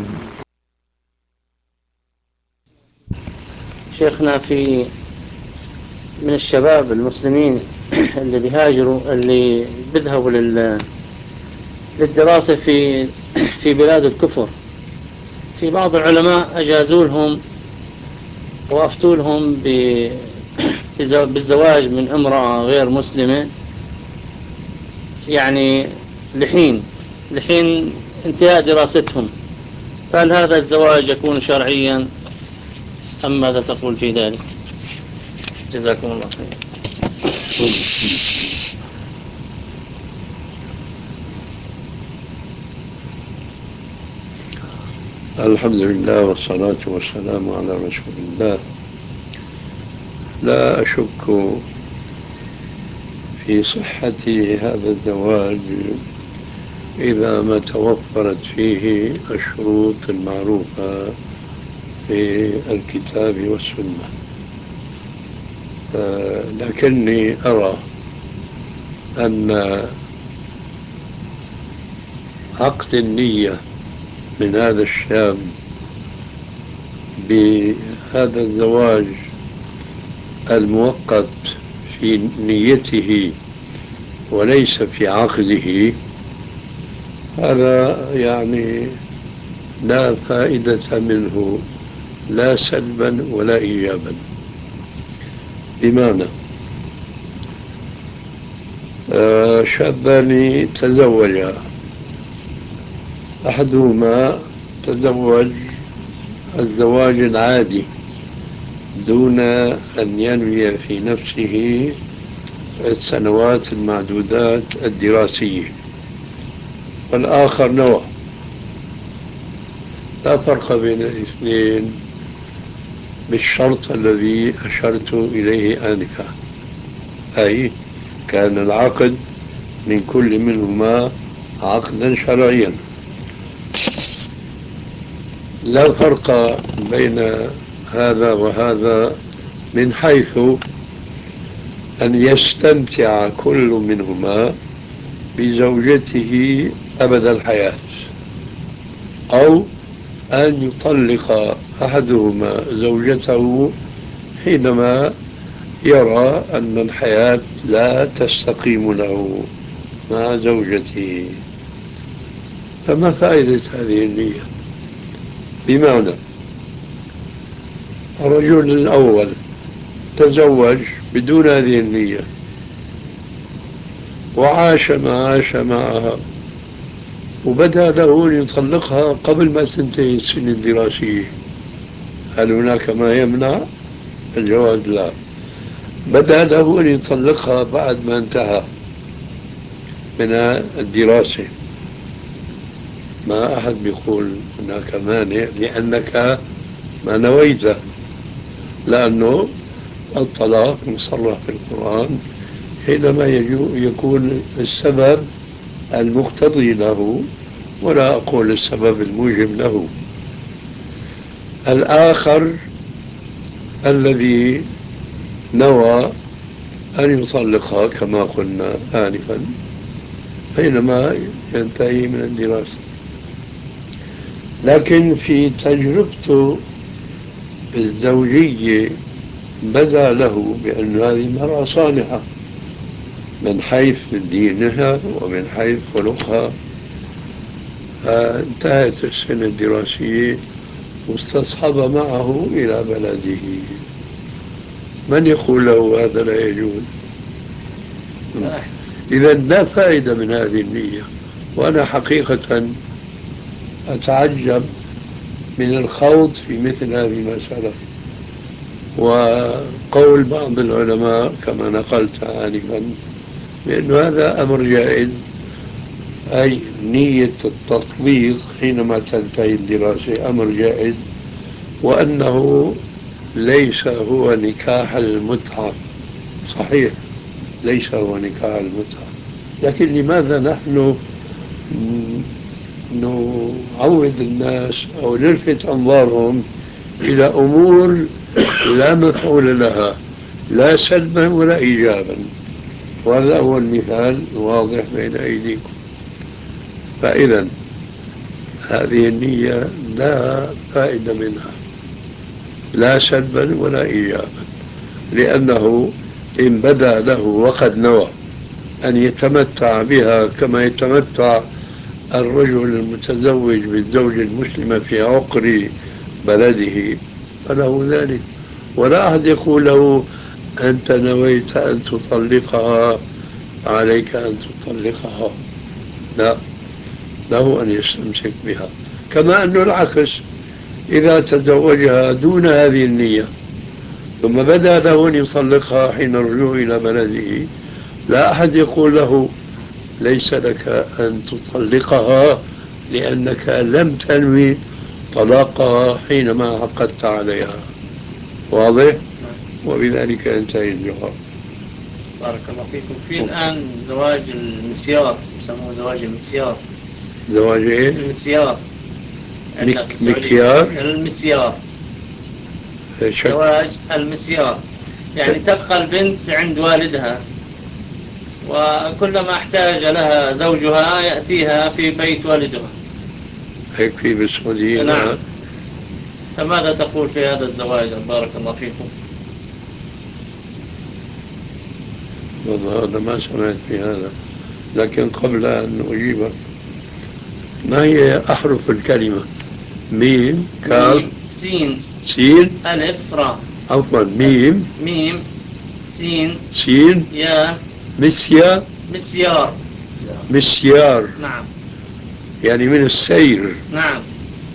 شيخنا في من الشباب المسلمين اللي بيهاجروا، اللي بيذهبوا للدراسة في بلاد الكفر، في بعض العلماء أجازوا لهم وأفتوا لهم بالزواج من امرأة غير مسلمة، يعني لحين انتهاء دراستهم. فهل هذا الزواج يكون شرعيا أم ماذا تقول في ذلك؟ جزاكم الله خير. الحمد لله والصلاة والسلام على رسول الله. لا أشك في صحة هذا الزواج إذا ما توفرت فيه الشروط المعروفة في الكتاب والسنة. لكني أرى أن عقد النية من هذا الشاب بهذا الزواج المؤقت في نيته وليس في عقده، هذا يعني لا فائدة منه لا سلبا ولا إيجابا. بمعنى شابان تزوجا، أحدهما تزوج الزواج العادي دون أن ينوي في نفسه السنوات المعدودات الدراسية، والآخر نوى. لا فرق بين الاثنين بالشرط الذي أشرت إليه آنفا، أي كان العقد من كل منهما عقدا شرعيا. لا فرق بين هذا وهذا من حيث أن يستمتع كل منهما بزوجته أبد الحياة، أو أن يطلق أحدهما زوجته حينما يرى أن الحياة لا تستقيم له مع زوجته. فما فائدة هذه النية؟ بمعنى الرجل الأول تزوج بدون هذه النية وعاش معها، وبدأ له أن يطلقها قبل ما تنتهي السنة الدراسية. هل هناك ما يمنع؟ الجواب لا. بدأ له أن يطلقها بعد ما انتهى من الدراسة، ما أحد بيقول هناك مانع لأنك ما نويته، لأنه الطلاق مصرح في القرآن حينما يكون السبب المقتضي له، ولا أقول السبب الموجب له. الآخر الذي نوى أن يطلقها كما قلنا آنفا حينما ينتهي من الدراسة، لكن في تجربته الزوجية بدا له بأن هذه المرأة صالحة من حيث دينها ومن حيث خلقها. فانتهت السنة الدراسية واستصحب معه إلى بلده. من يقول له هذا لا يجوز؟ إذا لا فائدة من هذه النية. وأنا حقيقة أتعجب من الخوض في مثل هذه المسألة. وقول بعض العلماء كما نقلت آنفا بأن هذا أمر جائز، أي نية التطبيق حينما تنتهي الدراسة أمر جائز، وأنه ليس هو نكاح المتعة. صحيح ليس هو نكاح المتعة، لكن لماذا نحن نعود الناس أو نلفت أنظارهم إلى أمور لا مفعول لها لا سلبا ولا إيجابا؟ وهذا هو المثال واضح بين أيديكم. فإذا هذه النية لا فائدة منها لا سلبا ولا إيجابا، لأنه إن بدا له وقد نوى أن يتمتع بها كما يتمتع الرجل المتزوج بالزوجة المسلمة في عقر بلده فله ذلك. ولا أحد يقول له أنت نويت أن تطلقها عليك أن تطلقها، لا، له أن يستمسك بها. كما أنه العكس، إذا تزوجها دون هذه النية ثم بدأ له أن يطلقها حين رجوع إلى بلده، لا أحد يقول له ليس لك أن تطلقها لأنك لم تنوي طلاقها حينما عقدت عليها. واضح؟ وبذلك ينتهي الجواب. بارك الله فيكم. في الآن زواج المسيار، يسموه زواج المسيار. زواج ايه؟ المسيار. مكيار؟ المسيار. زواج المسيار يعني تبقى البنت عند والدها، وكلما احتاج لها زوجها يأتيها في بيت والدها. هيك في بالسعودية؟ نعم. فماذا تقول في هذا الزواج؟ بارك الله فيكم. والله أنا ما سمعت في هذا، لكن قبل أن أجيبك، ما هي أحرف الكلمة؟ ميم، كاف، سين، سين، ألف، راء. عفوا، ميم، سين، يا، مسيار. نعم. يعني من السير. نعم.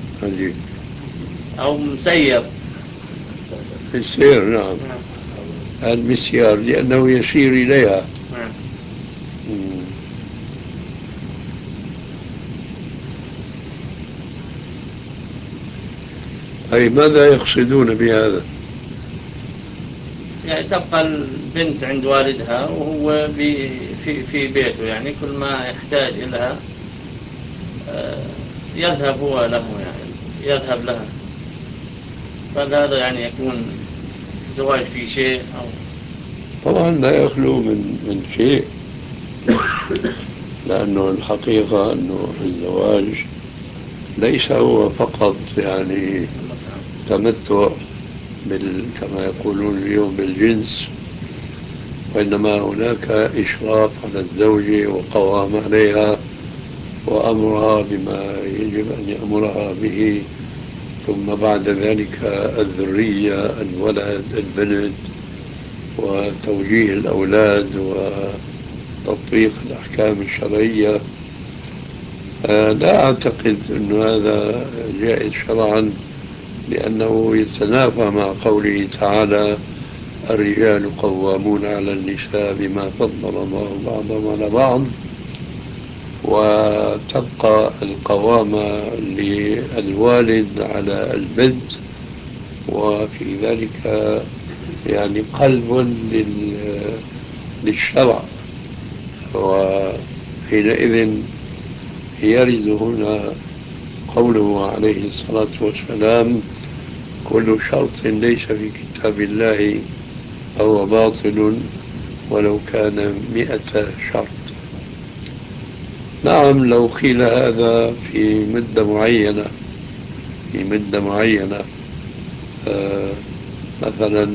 عجيب. أو مسير. السير، نعم. المسيار لأنه يسير إليها. نعم. أي ماذا يقصدون بهذا؟ يعني تبقى البنت عند والدها وهو في بيته، يعني كل ما يحتاج إليها يذهب هو له، يعني يذهب لها. فهذا يعني يكون زواج في شيء أو طبعا لا يخلو من شيء، لأنه الحقيقة أنه الزواج ليس هو فقط يعني تمتع كما يقولون اليوم بالجنس، وإنما هناك إشراف على الزوجة وقوام عليها وأمرها بما يجب أن يأمرها به، ثم بعد ذلك الذرية، الولد، البنت، وتوجيه الأولاد وتطبيق الأحكام الشرعية. لا أعتقد أن هذا جائز شرعا، لأنه يتنافى مع قوله تعالى: الرجال قوامون على النساء بما فضل الله بعضهم على بعض. وتبقى القوامة للوالد على البنت، وفي ذلك يعني قلب للشرع، وحينئذ يرد هنا قوله عليه الصلاة والسلام: كل شرط ليس في كتاب الله فهو باطل ولو كان 100 شرط. نعم، لو قيل هذا في مدة معينة مثلا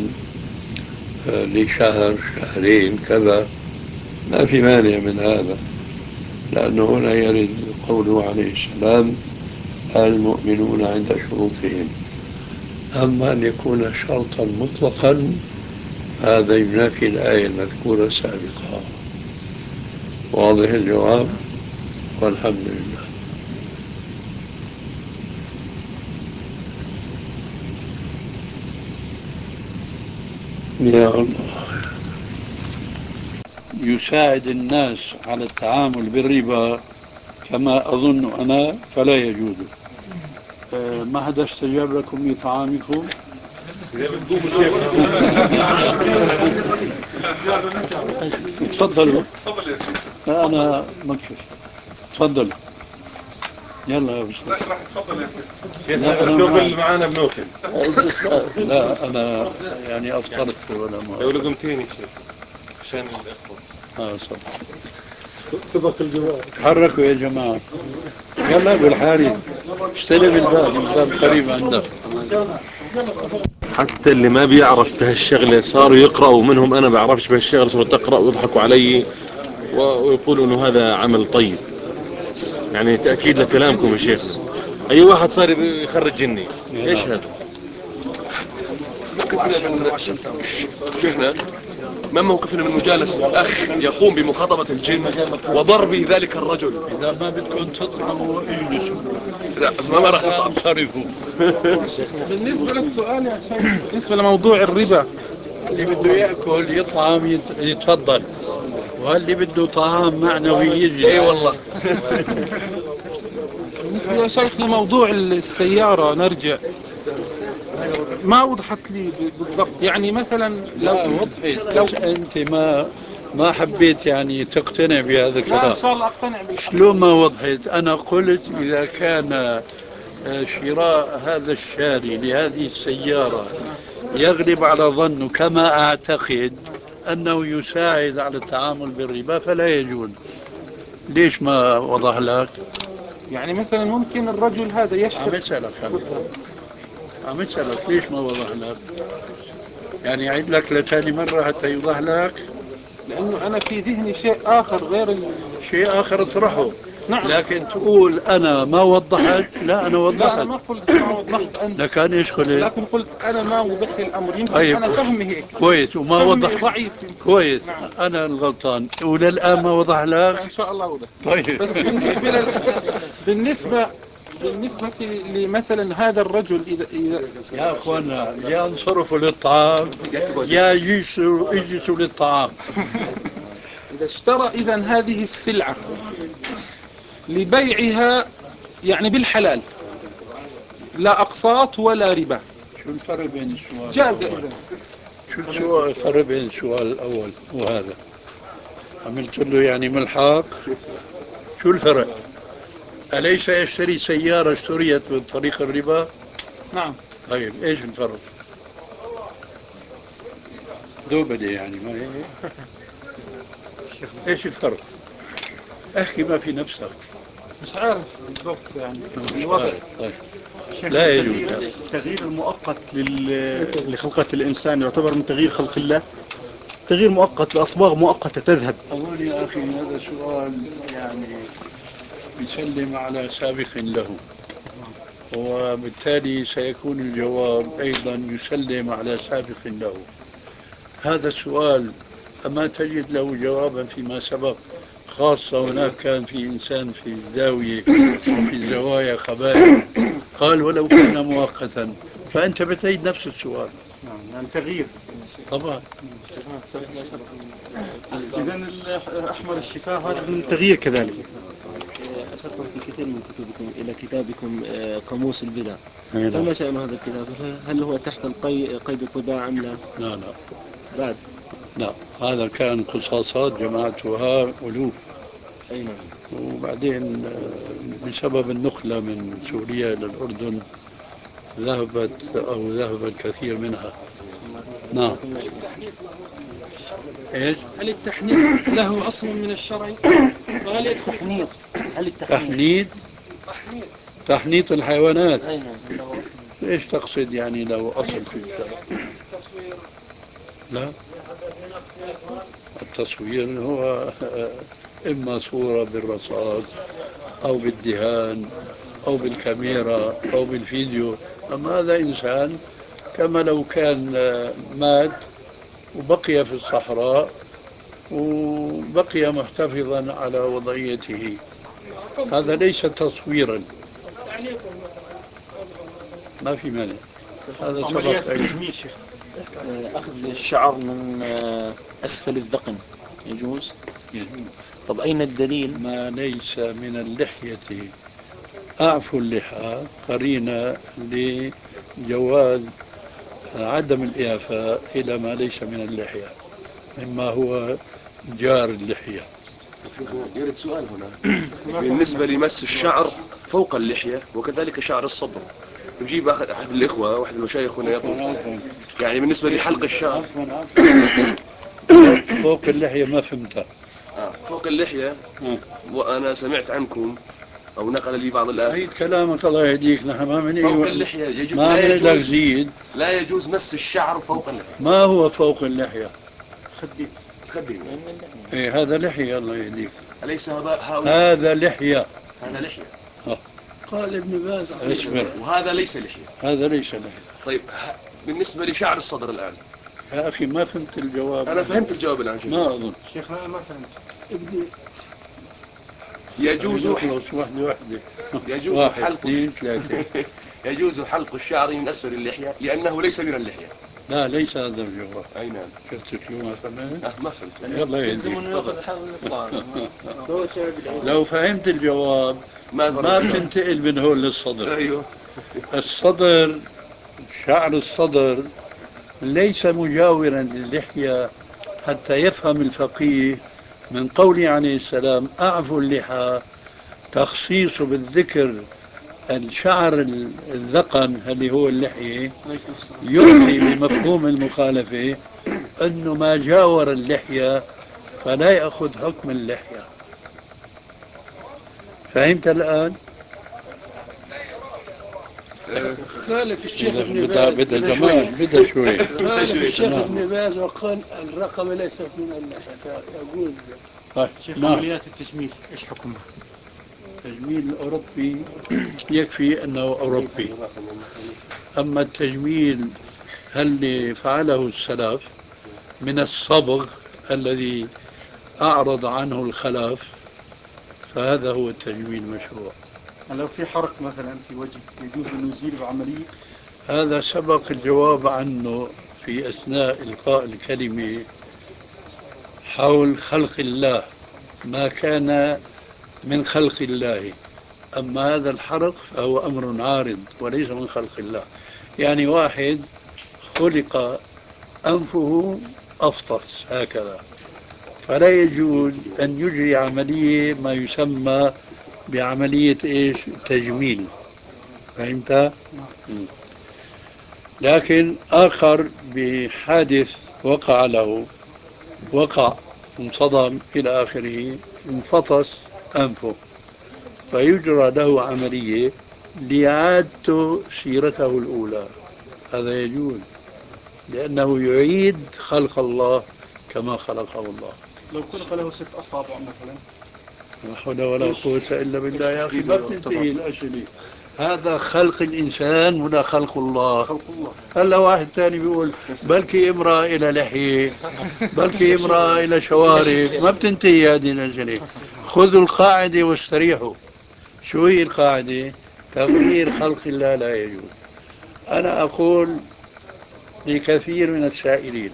لشهر شهرين كذا، ما في مانع من هذا، لأنه هنا يرد قوله عليه السلام: المؤمنون عند شروطهم. أما أن يكون شرطا مطلقا هذا ينافي الآية المذكورة سابقا. واضح الجواب؟ والحمد لله. يا الله. يساعد الناس على التعامل بالربا كما أظن أنا فلا يجوز. ما حدا استجاب لكم بطعامكم؟ تفضلوا. لا أنا مكفي. تفضل. يلا يا بسم الله. تفضل يا شيخ. قبل معانا بنوكل. لا أنا يعني أفطرت ولا ما. لو لقمتين يا شيخ عشان الأخوة. سبق الجواب. تحركوا يا جماعة. يلا أبو الحارث استلم الباب قريب عندك. حتى اللي ما بيعرف بهالشغلة صاروا يقرأوا منهم، أنا بعرفش بهالشغلة، صاروا تقرأ ويضحكوا علي ويقولوا إنه هذا عمل طيب. يعني تأكيد لكلامكم يا شيخنا. أي واحد صار يخرج جني. إيش هذا؟ شيخنا ما موقفنا من مجالسة الأخ يقوم بمخاطبة الجن وضرب ذلك الرجل؟ إذا ما بدكم تطعموا اجلسوا. لا ما راح نطعم. انصرفوا. بالنسبة للسؤال يا شيخ، بالنسبة لموضوع الربا، اللي بده يأكل يطعم يتفضل، واللي بده طعام معنوي يجي. اي والله. بالنسبة يا شيخ لموضوع السيارة نرجع، ما وضحت لي بالضبط. يعني مثلا لو وضحت انت ما حبيت يعني تقتنع بهذا الكلام. لا ان شاء الله اقتنع بالحق. شلون ما وضحت؟ انا قلت اذا كان شراء هذا الشاري لهذه السيارة يغلب على ظنه كما اعتقد انه يساعد على التعامل بالربا فلا يجوز. ليش ما وضح لك؟ يعني مثلا ممكن الرجل هذا يشتري. عم اسألك ليش ما وضح لك؟ يعني أعيد لك لثاني مرة حتى يوضح لك. لأنه أنا في ذهني شيء آخر غير شيء آخر اطرحه. نعم. لكن تقول أنا ما وضحت. لا أنا وضحت. لا أنا ما قلت ما وضحت أنت. لكن إيش قلت؟ لكن قلت أنا ما وضح لي الأمر. يمكن طيب. أنا فهمي هيك كويس وما وضح. ضعيف. كويس. نعم. أنا الغلطان وللآن ما وضح لك. إن شاء الله وضح. طيب. بس بالنسبة بالنسبة لمثلا هذا الرجل إذا يا أخوانا يا انصرفوا للطعام يا اجلسوا للطعام. إذا اشترى إذا هذه السلعة لبيعها يعني بالحلال لا أقساط ولا ربا، شو الفرق بين السؤال جاز الأول؟ إذا. شو الفرق بين السؤال الأول وهذا؟ عملت له يعني ملحق. شو الفرق؟ أليس يشتري سيارة اشتريت من طريق الربا؟ نعم. طيب ايش الفرق؟ دوبلي يعني ما هي. ايش الفرق؟ احكي ما في نفسك. مش عارف بالضبط يعني مش الوضع. عارف. طيب. لا يجوز. التغيير المؤقت لخلقة الإنسان يعتبر من تغيير خلق الله، تغيير مؤقت بأصباغ مؤقتة تذهب. أقول يا أخي هذا سؤال يعني يسلم على سابق له، وبالتالي سيكون الجواب أيضا يسلم على سابق له. هذا السؤال أما تجد له جوابا فيما سبق، خاصة هناك كان في إنسان في الزاوية وفي الزوايا خبائر قال ولو كان مؤقتا، فأنت بتعيد نفس السؤال. نعم تغيير طبعا. إذن أحمر الشفاه هذا من تغيير كذلك. أشرتم في كثير من كتبكم إلى كتابكم قاموس البدع، نعم. فما شأن هذا الكتاب؟ هل هو تحت قيد الطباعة أم لا؟ لا لا بعد؟ لا، هذا كان قصاصات جماعتها ألوف. أي نعم. وبعدين بسبب النقلة من سوريا إلى الأردن ذهب الكثير منها. نعم. ايش؟ هل التحنيط له أصل من الشرع؟ وهل التحنيط تحنيط الحيوانات؟ أي نعم له أصل. ايش تقصد يعني له أصل في الشرع؟ لا، التصوير هو إما صورة بالرصاص أو بالدهان أو بالكاميرا أو بالفيديو، أما هذا إنسان كما لو كان مات وبقي في الصحراء وبقي محتفظا على وضعيته، هذا ليس تصويرا. ما في مانع. هذا عمليات سبق التجميل شيخ. أخذ الشعر من أسفل الذقن يجوز؟ يجوز. طب أين الدليل؟ ما ليس من اللحية أعفو اللحى قرينة لجواز عدم الإعفاء إلى ما ليس من اللحية مما هو جار اللحية. شيخنا يرد سؤال هنا بالنسبة لمس الشعر فوق اللحية وكذلك شعر الصدر، نجيب أحد الإخوة واحد المشايخ هنا يقول يعني بالنسبة لحلق الشعر فوق اللحية ما فهمتها. فوق اللحية وأنا سمعت عنكم أو نقل لي بعض الآخر. عيد كلامك الله يهديك. نحن ما من فوق اللحية يجوز لا يجوز مس الشعر فوق اللحية. ما هو فوق اللحية؟ خدي إيه هذا لحية الله يهديك. أليس هذا لحية. هذا لحية. قال ابن باز اصبر. وهذا ليس لحية. هذا ليس لحية. طيب بالنسبة لشعر الصدر الآن يا أخي ما فهمت الجواب. أنا فهمت الجواب الآن. ما أظن شيخ أنا ما فهمت. يجوز حلق يجوز حلق الشعر من أسفل اللحية لأنه ليس من اللحية. لا ليس هذا الجواب. أي نعم. شفت شو ما فهمت؟ ما فهمت. يلا يهديك. لو فهمت الجواب ما بتنتقل من هون للصدر. أيوه. الصدر شعر الصدر ليس مجاورا للحية حتى يفهم الفقيه من قوله عليه السلام أعفو اللحى تخصيص بالذكر الشعر الذقن اللي هو اللحية يعطي بمفهوم المخالفة أنه ما جاور اللحية فلا يأخذ حكم اللحية. فهمت الآن؟ خالف الشيخ ابن باز بدأ زمان بدأ شوي. خالف الشيخ ابن باز وقال الرقبة ليست من اللحية يجوز. شيخ عمليات التجميل ايش حكمها؟ التجميل الأوروبي يكفي أنه أوروبي. أما التجميل اللي فعله السلف من الصبغ الذي أعرض عنه الخلف فهذا هو التجميل المشروع. لو في حرق مثلا في وجه يجوز أن يزيل بعملية؟ هذا سبق الجواب عنه في أثناء إلقاء الكلمة حول خلق الله، ما كان من خلق الله. أما هذا الحرق فهو أمر عارض وليس من خلق الله. يعني واحد خلق أنفه أفطس هكذا، فلا يجوز أن يجري عملية ما يسمى بعملية إيش؟ تجميل. فهمت؟ لكن آخر بحادث وقع له، وقع انصدم إلى آخره، انفطس أنفه، فيجرى له عملية لإعادته سيرته الأولى. هذا يجوز لأنه يعيد خلق الله كما خلقه الله. لو خلق له 6 أصابع مثلا؟ لا حول ولا قوة إلا بالله. يا أخي ما تنتهي الأسئلة. هذا خلق الإنسان ولا خلق الله؟ خلق الله. هلا واحد ثاني بيقول بلكي امرأة إلى لحية، بلكي امرأة إلى شوارب. ما بتنتهي هذه الأسئلة. خذوا القاعدة واستريحوا. شو هي القاعدة؟ تغيير خلق الله لا يجوز. أنا أقول لكثير من السائلين،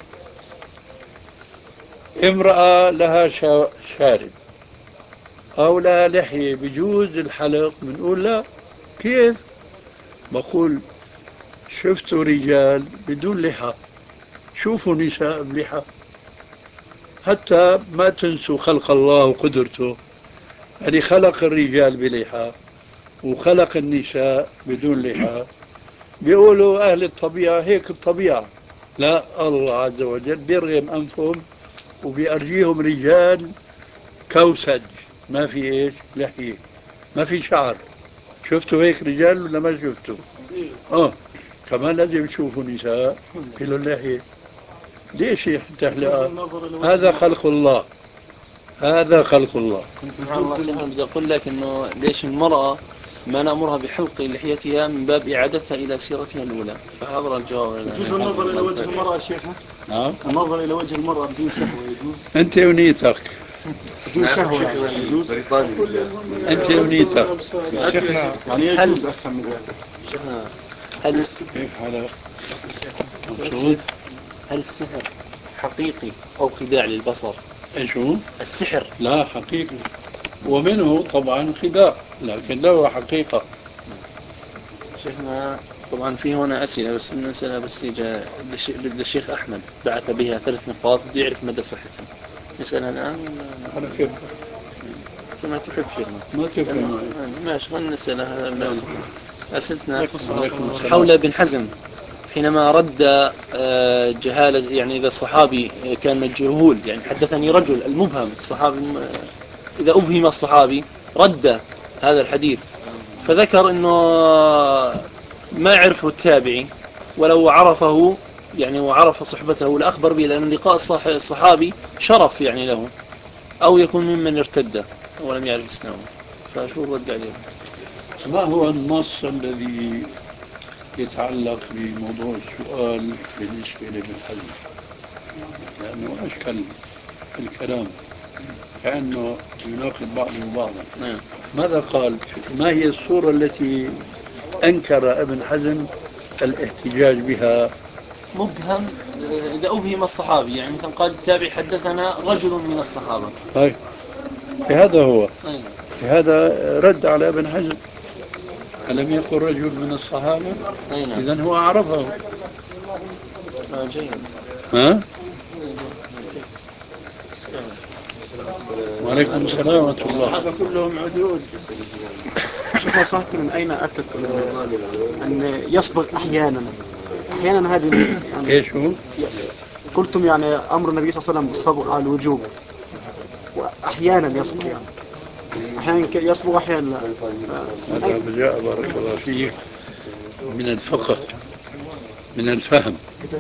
امرأة لها شارب أو لها لحية بجوز الحلق؟ بنقول لا. كيف؟ بقول شفتوا رجال بدون لحى، شوفوا نساء بلحى، حتى ما تنسوا خلق الله وقدرته. يعني خلق الرجال بلحى وخلق النساء بدون لحى. بيقولوا أهل الطبيعة هيك الطبيعة. لا، الله عز وجل بيرغم أنفهم وبيأرجيهم رجال كوسج، ما في إيش؟ لحية، ما في شعر. شفتوا هيك رجال ولا ما شفتوا؟ كمان لازم يشوفوا نساء كل اللحية. ليش تحلقها؟ هذا خلق الله، هذا خلق الله. سبحان الله شيخنا، بدي أقول لك إنه ليش المرأة ما نأمرها بحلق لحيتها من باب إعادتها إلى سيرتها الأولى، فهذا الجواب. يجوز النظر إلى وجه المرأة شيخنا؟ نعم، النظر إلى وجه المرأة بدون شهوة يجوز؟ أنت ونيتك بدون شهوة يعني يجوز؟ أنت ونيتك شيخنا يعني يجوز أفهم من ذلك. شيخنا كيف حالك؟ مبسوط؟ هل السحر حقيقي أو خداع للبصر؟ شو؟ السحر لا، حقيقي، ومنه طبعا خداع لكن له حقيقة. شيخنا طبعا في هنا أسئلة بس نسألها، بس يجا للشيخ أحمد بعث بها 3 نقاط بده يعرف مدى صحتها. نسألها الآن ولا على كيف؟ كما تحب شيخنا. ما تفهم. ماشي، خلينا نسألها. أسئلتنا عليكم السلام. حول ابن حزم حينما رد جهالة، يعني إذا الصحابي كان مجهول، يعني حدثني رجل المبهم الصحابي، إذا أبهم الصحابي رد هذا الحديث، فذكر أنه ما عرفه التابعي، ولو عرفه يعني وعرف صحبته لأخبر به، لأن لقاء الصحابي شرف يعني له، أو يكون ممن ارتد ولم يعرف إسلامه. فشو الرد عليه؟ ما هو النص الذي يتعلق بموضوع السؤال بالنسبة لابن حزم؟ لأنه أشكل الكلام كأنه يناقض بعضه بعضا. ماذا قال؟ ما هي الصورة التي أنكر ابن حزم الاحتجاج بها؟ مبهم إذا أبهم الصحابي، يعني مثلا قال التابعي حدثنا رجل من الصحابة. طيب، هذا هو. هذا رد على ابن حزم. ألم يقل رجل من الصحابة؟ إذن هو عرفه. جيد. ها؟ وعليكم السلام ورحمة الله. هذا كلهم عدود. شيخ وصلت من أين أتت أن يصبغ أحيانا هذه يعني إيش هو؟ قلتم يعني أمر النبي صلى الله عليه وسلم بالصبغ على الوجوب، وأحيانا يصبغ، يعني أحيانا يصبغ أحيانا لا. هذا جاء بارك الله فيك من الفقه، من الفهم.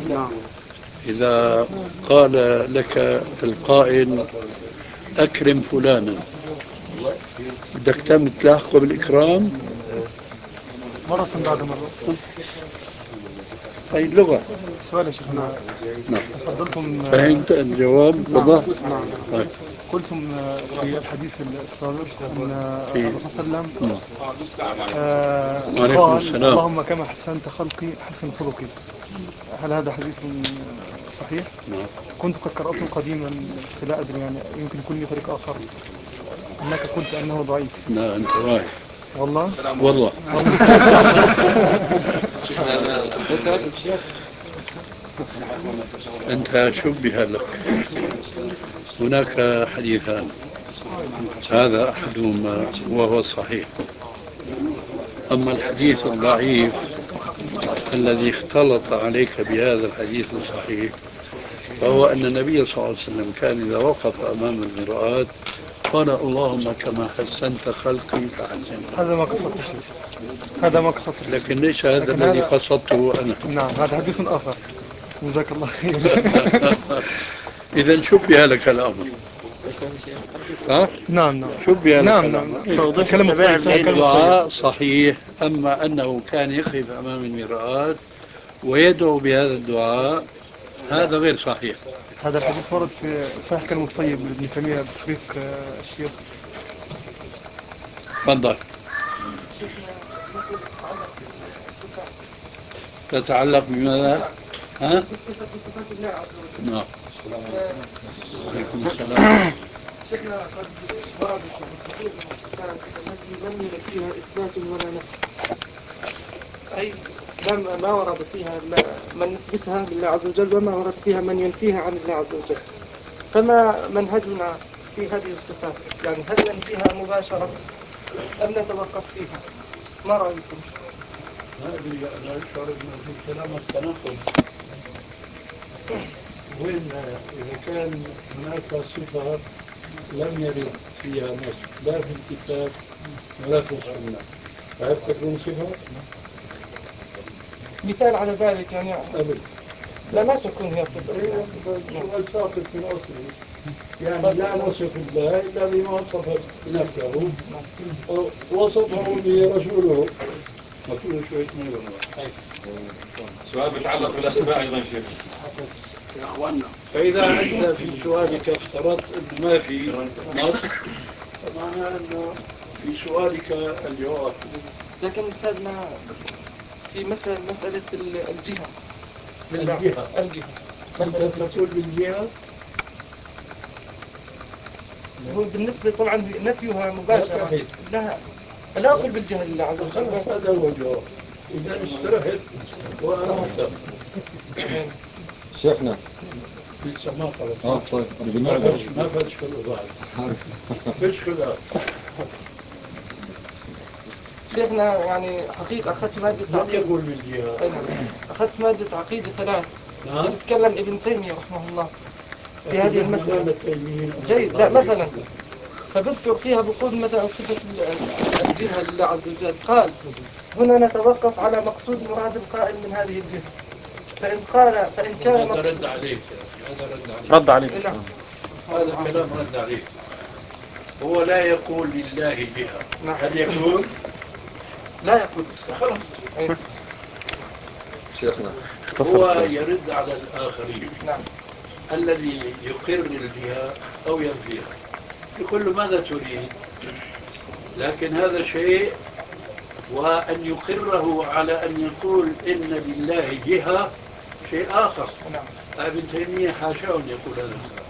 إذا قال لك القائل أكرم فلانا، بدك تلاحقه بالإكرام مرة بعد مرة. أي لغة؟ سؤال يا شيخنا. نعم. تفضلتم فهمت الجواب؟ نعم. واضح؟ نعم. طيب. قلتم في الحديث السابق أن الرسول صلى الله عليه وسلم وعليكم قال السلام. اللهم كما حسنت خلقي حسن خلقي. هل هذا حديث صحيح؟ نعم. كنت قد قرأته قديما بس لا أدري يعني يمكن يكون لي طريق آخر أنك قلت أنه ضعيف. لا أنت رايح والله؟ والله. أنت شبه لك. هناك حديثان، هذا أحدهما وهو الصحيح. أما الحديث الضعيف الذي اختلط عليك بهذا الحديث الصحيح فهو أن النبي صلى الله عليه وسلم كان إذا وقف أمام المرآة قال اللهم كما حسنت خلقي فحسن. هذا ما قصدت شيء. هذا ما قصدت شيء. لكن ليس هذا الذي قصدته أنا. نعم هذا حديث آخر. جزاك الله خير. إذا شبه لك الأمر. ها؟ نعم. شبه لك نعم. الأمر. توضيح الدعاء صحيح، أما أنه كان يقف أمام المرآة ويدعو بهذا الدعاء هذا غير صحيح. هذا الحديث ورد في صحيح كلام الطيب لابن تيمية بتحقيق الشيخ. تفضل. تتعلق بماذا؟ ها؟ بصفات الله عز وجل. نعم. عليكم السلام. شيخنا قد وردت كثير من الصفات التي لم يرد فيها إثبات ولا نفي، أي ما ورد فيها من نثبتها لله عز وجل وما ورد فيها من ينفيها عن الله عز وجل. فما منهجنا في هذه الصفات؟ يعني هل ننفيها مباشرة أم نتوقف فيها؟ ما رأيكم؟ ما أدري، أنا أشعر أنه في كلامك تناقض. وين إذا كان هناك صفة لم يرد فيها نص لا في الكتاب ولا في السنة فهل تكون صفة؟ مثال على ذلك يعني أبدا. لا تكون هي صفة. سؤال ساقط في الأصل. يعني لا نصف الله إلا بما وصف بنفسه وصفه به رسوله. ما فيه شوية ميرون. سؤال بيتعلق بالأسماء أيضا شيخ. يا أخوانا فإذا أنت في سؤالك افترضت أنه ما في نص فمعنى أنه في سؤالك الجواب. لكن أستاذنا في مسألة الجهة الجهة مسألة تقول بالجهة هو بالنسبة طبعا نفيها مباشرة لا أقول بالجهة لله عز وجل. هذا هو الجواب. إذا استرحت وأنا أهتم. شيخنا لسه ما خلص. طيب ما فيش كله بعد. فيش كله. شيخنا يعني حقيقة أخذت مادة من يقول بالجهة؟ أخذت مادة عقيدة 3. نعم. يتكلم ابن تيمية رحمه الله في هذه المسألة. جيد. لا مثلا فبذكر فيها بقول مثلا صفة الجهة لله عز وجل. قال هنا نتوقف على مقصود مراد القائل من هذه الجهة. فإن كان هذا رد عليك. رد عليك. نعم. هذا كلام رد عليك. هو لا يقول لله جهة. هل يقول؟ لا يقول. خلاص. شيخنا هو يرد على الآخرين. نعم. الذي يقر الجهة أو ينفيها يقول له ماذا تريد؟ لكن هذا شيء، وأن يقره على أن يقول إن لله جهة شيء آخر. ابن تيمية حاشا أن يقول هذا الكلام.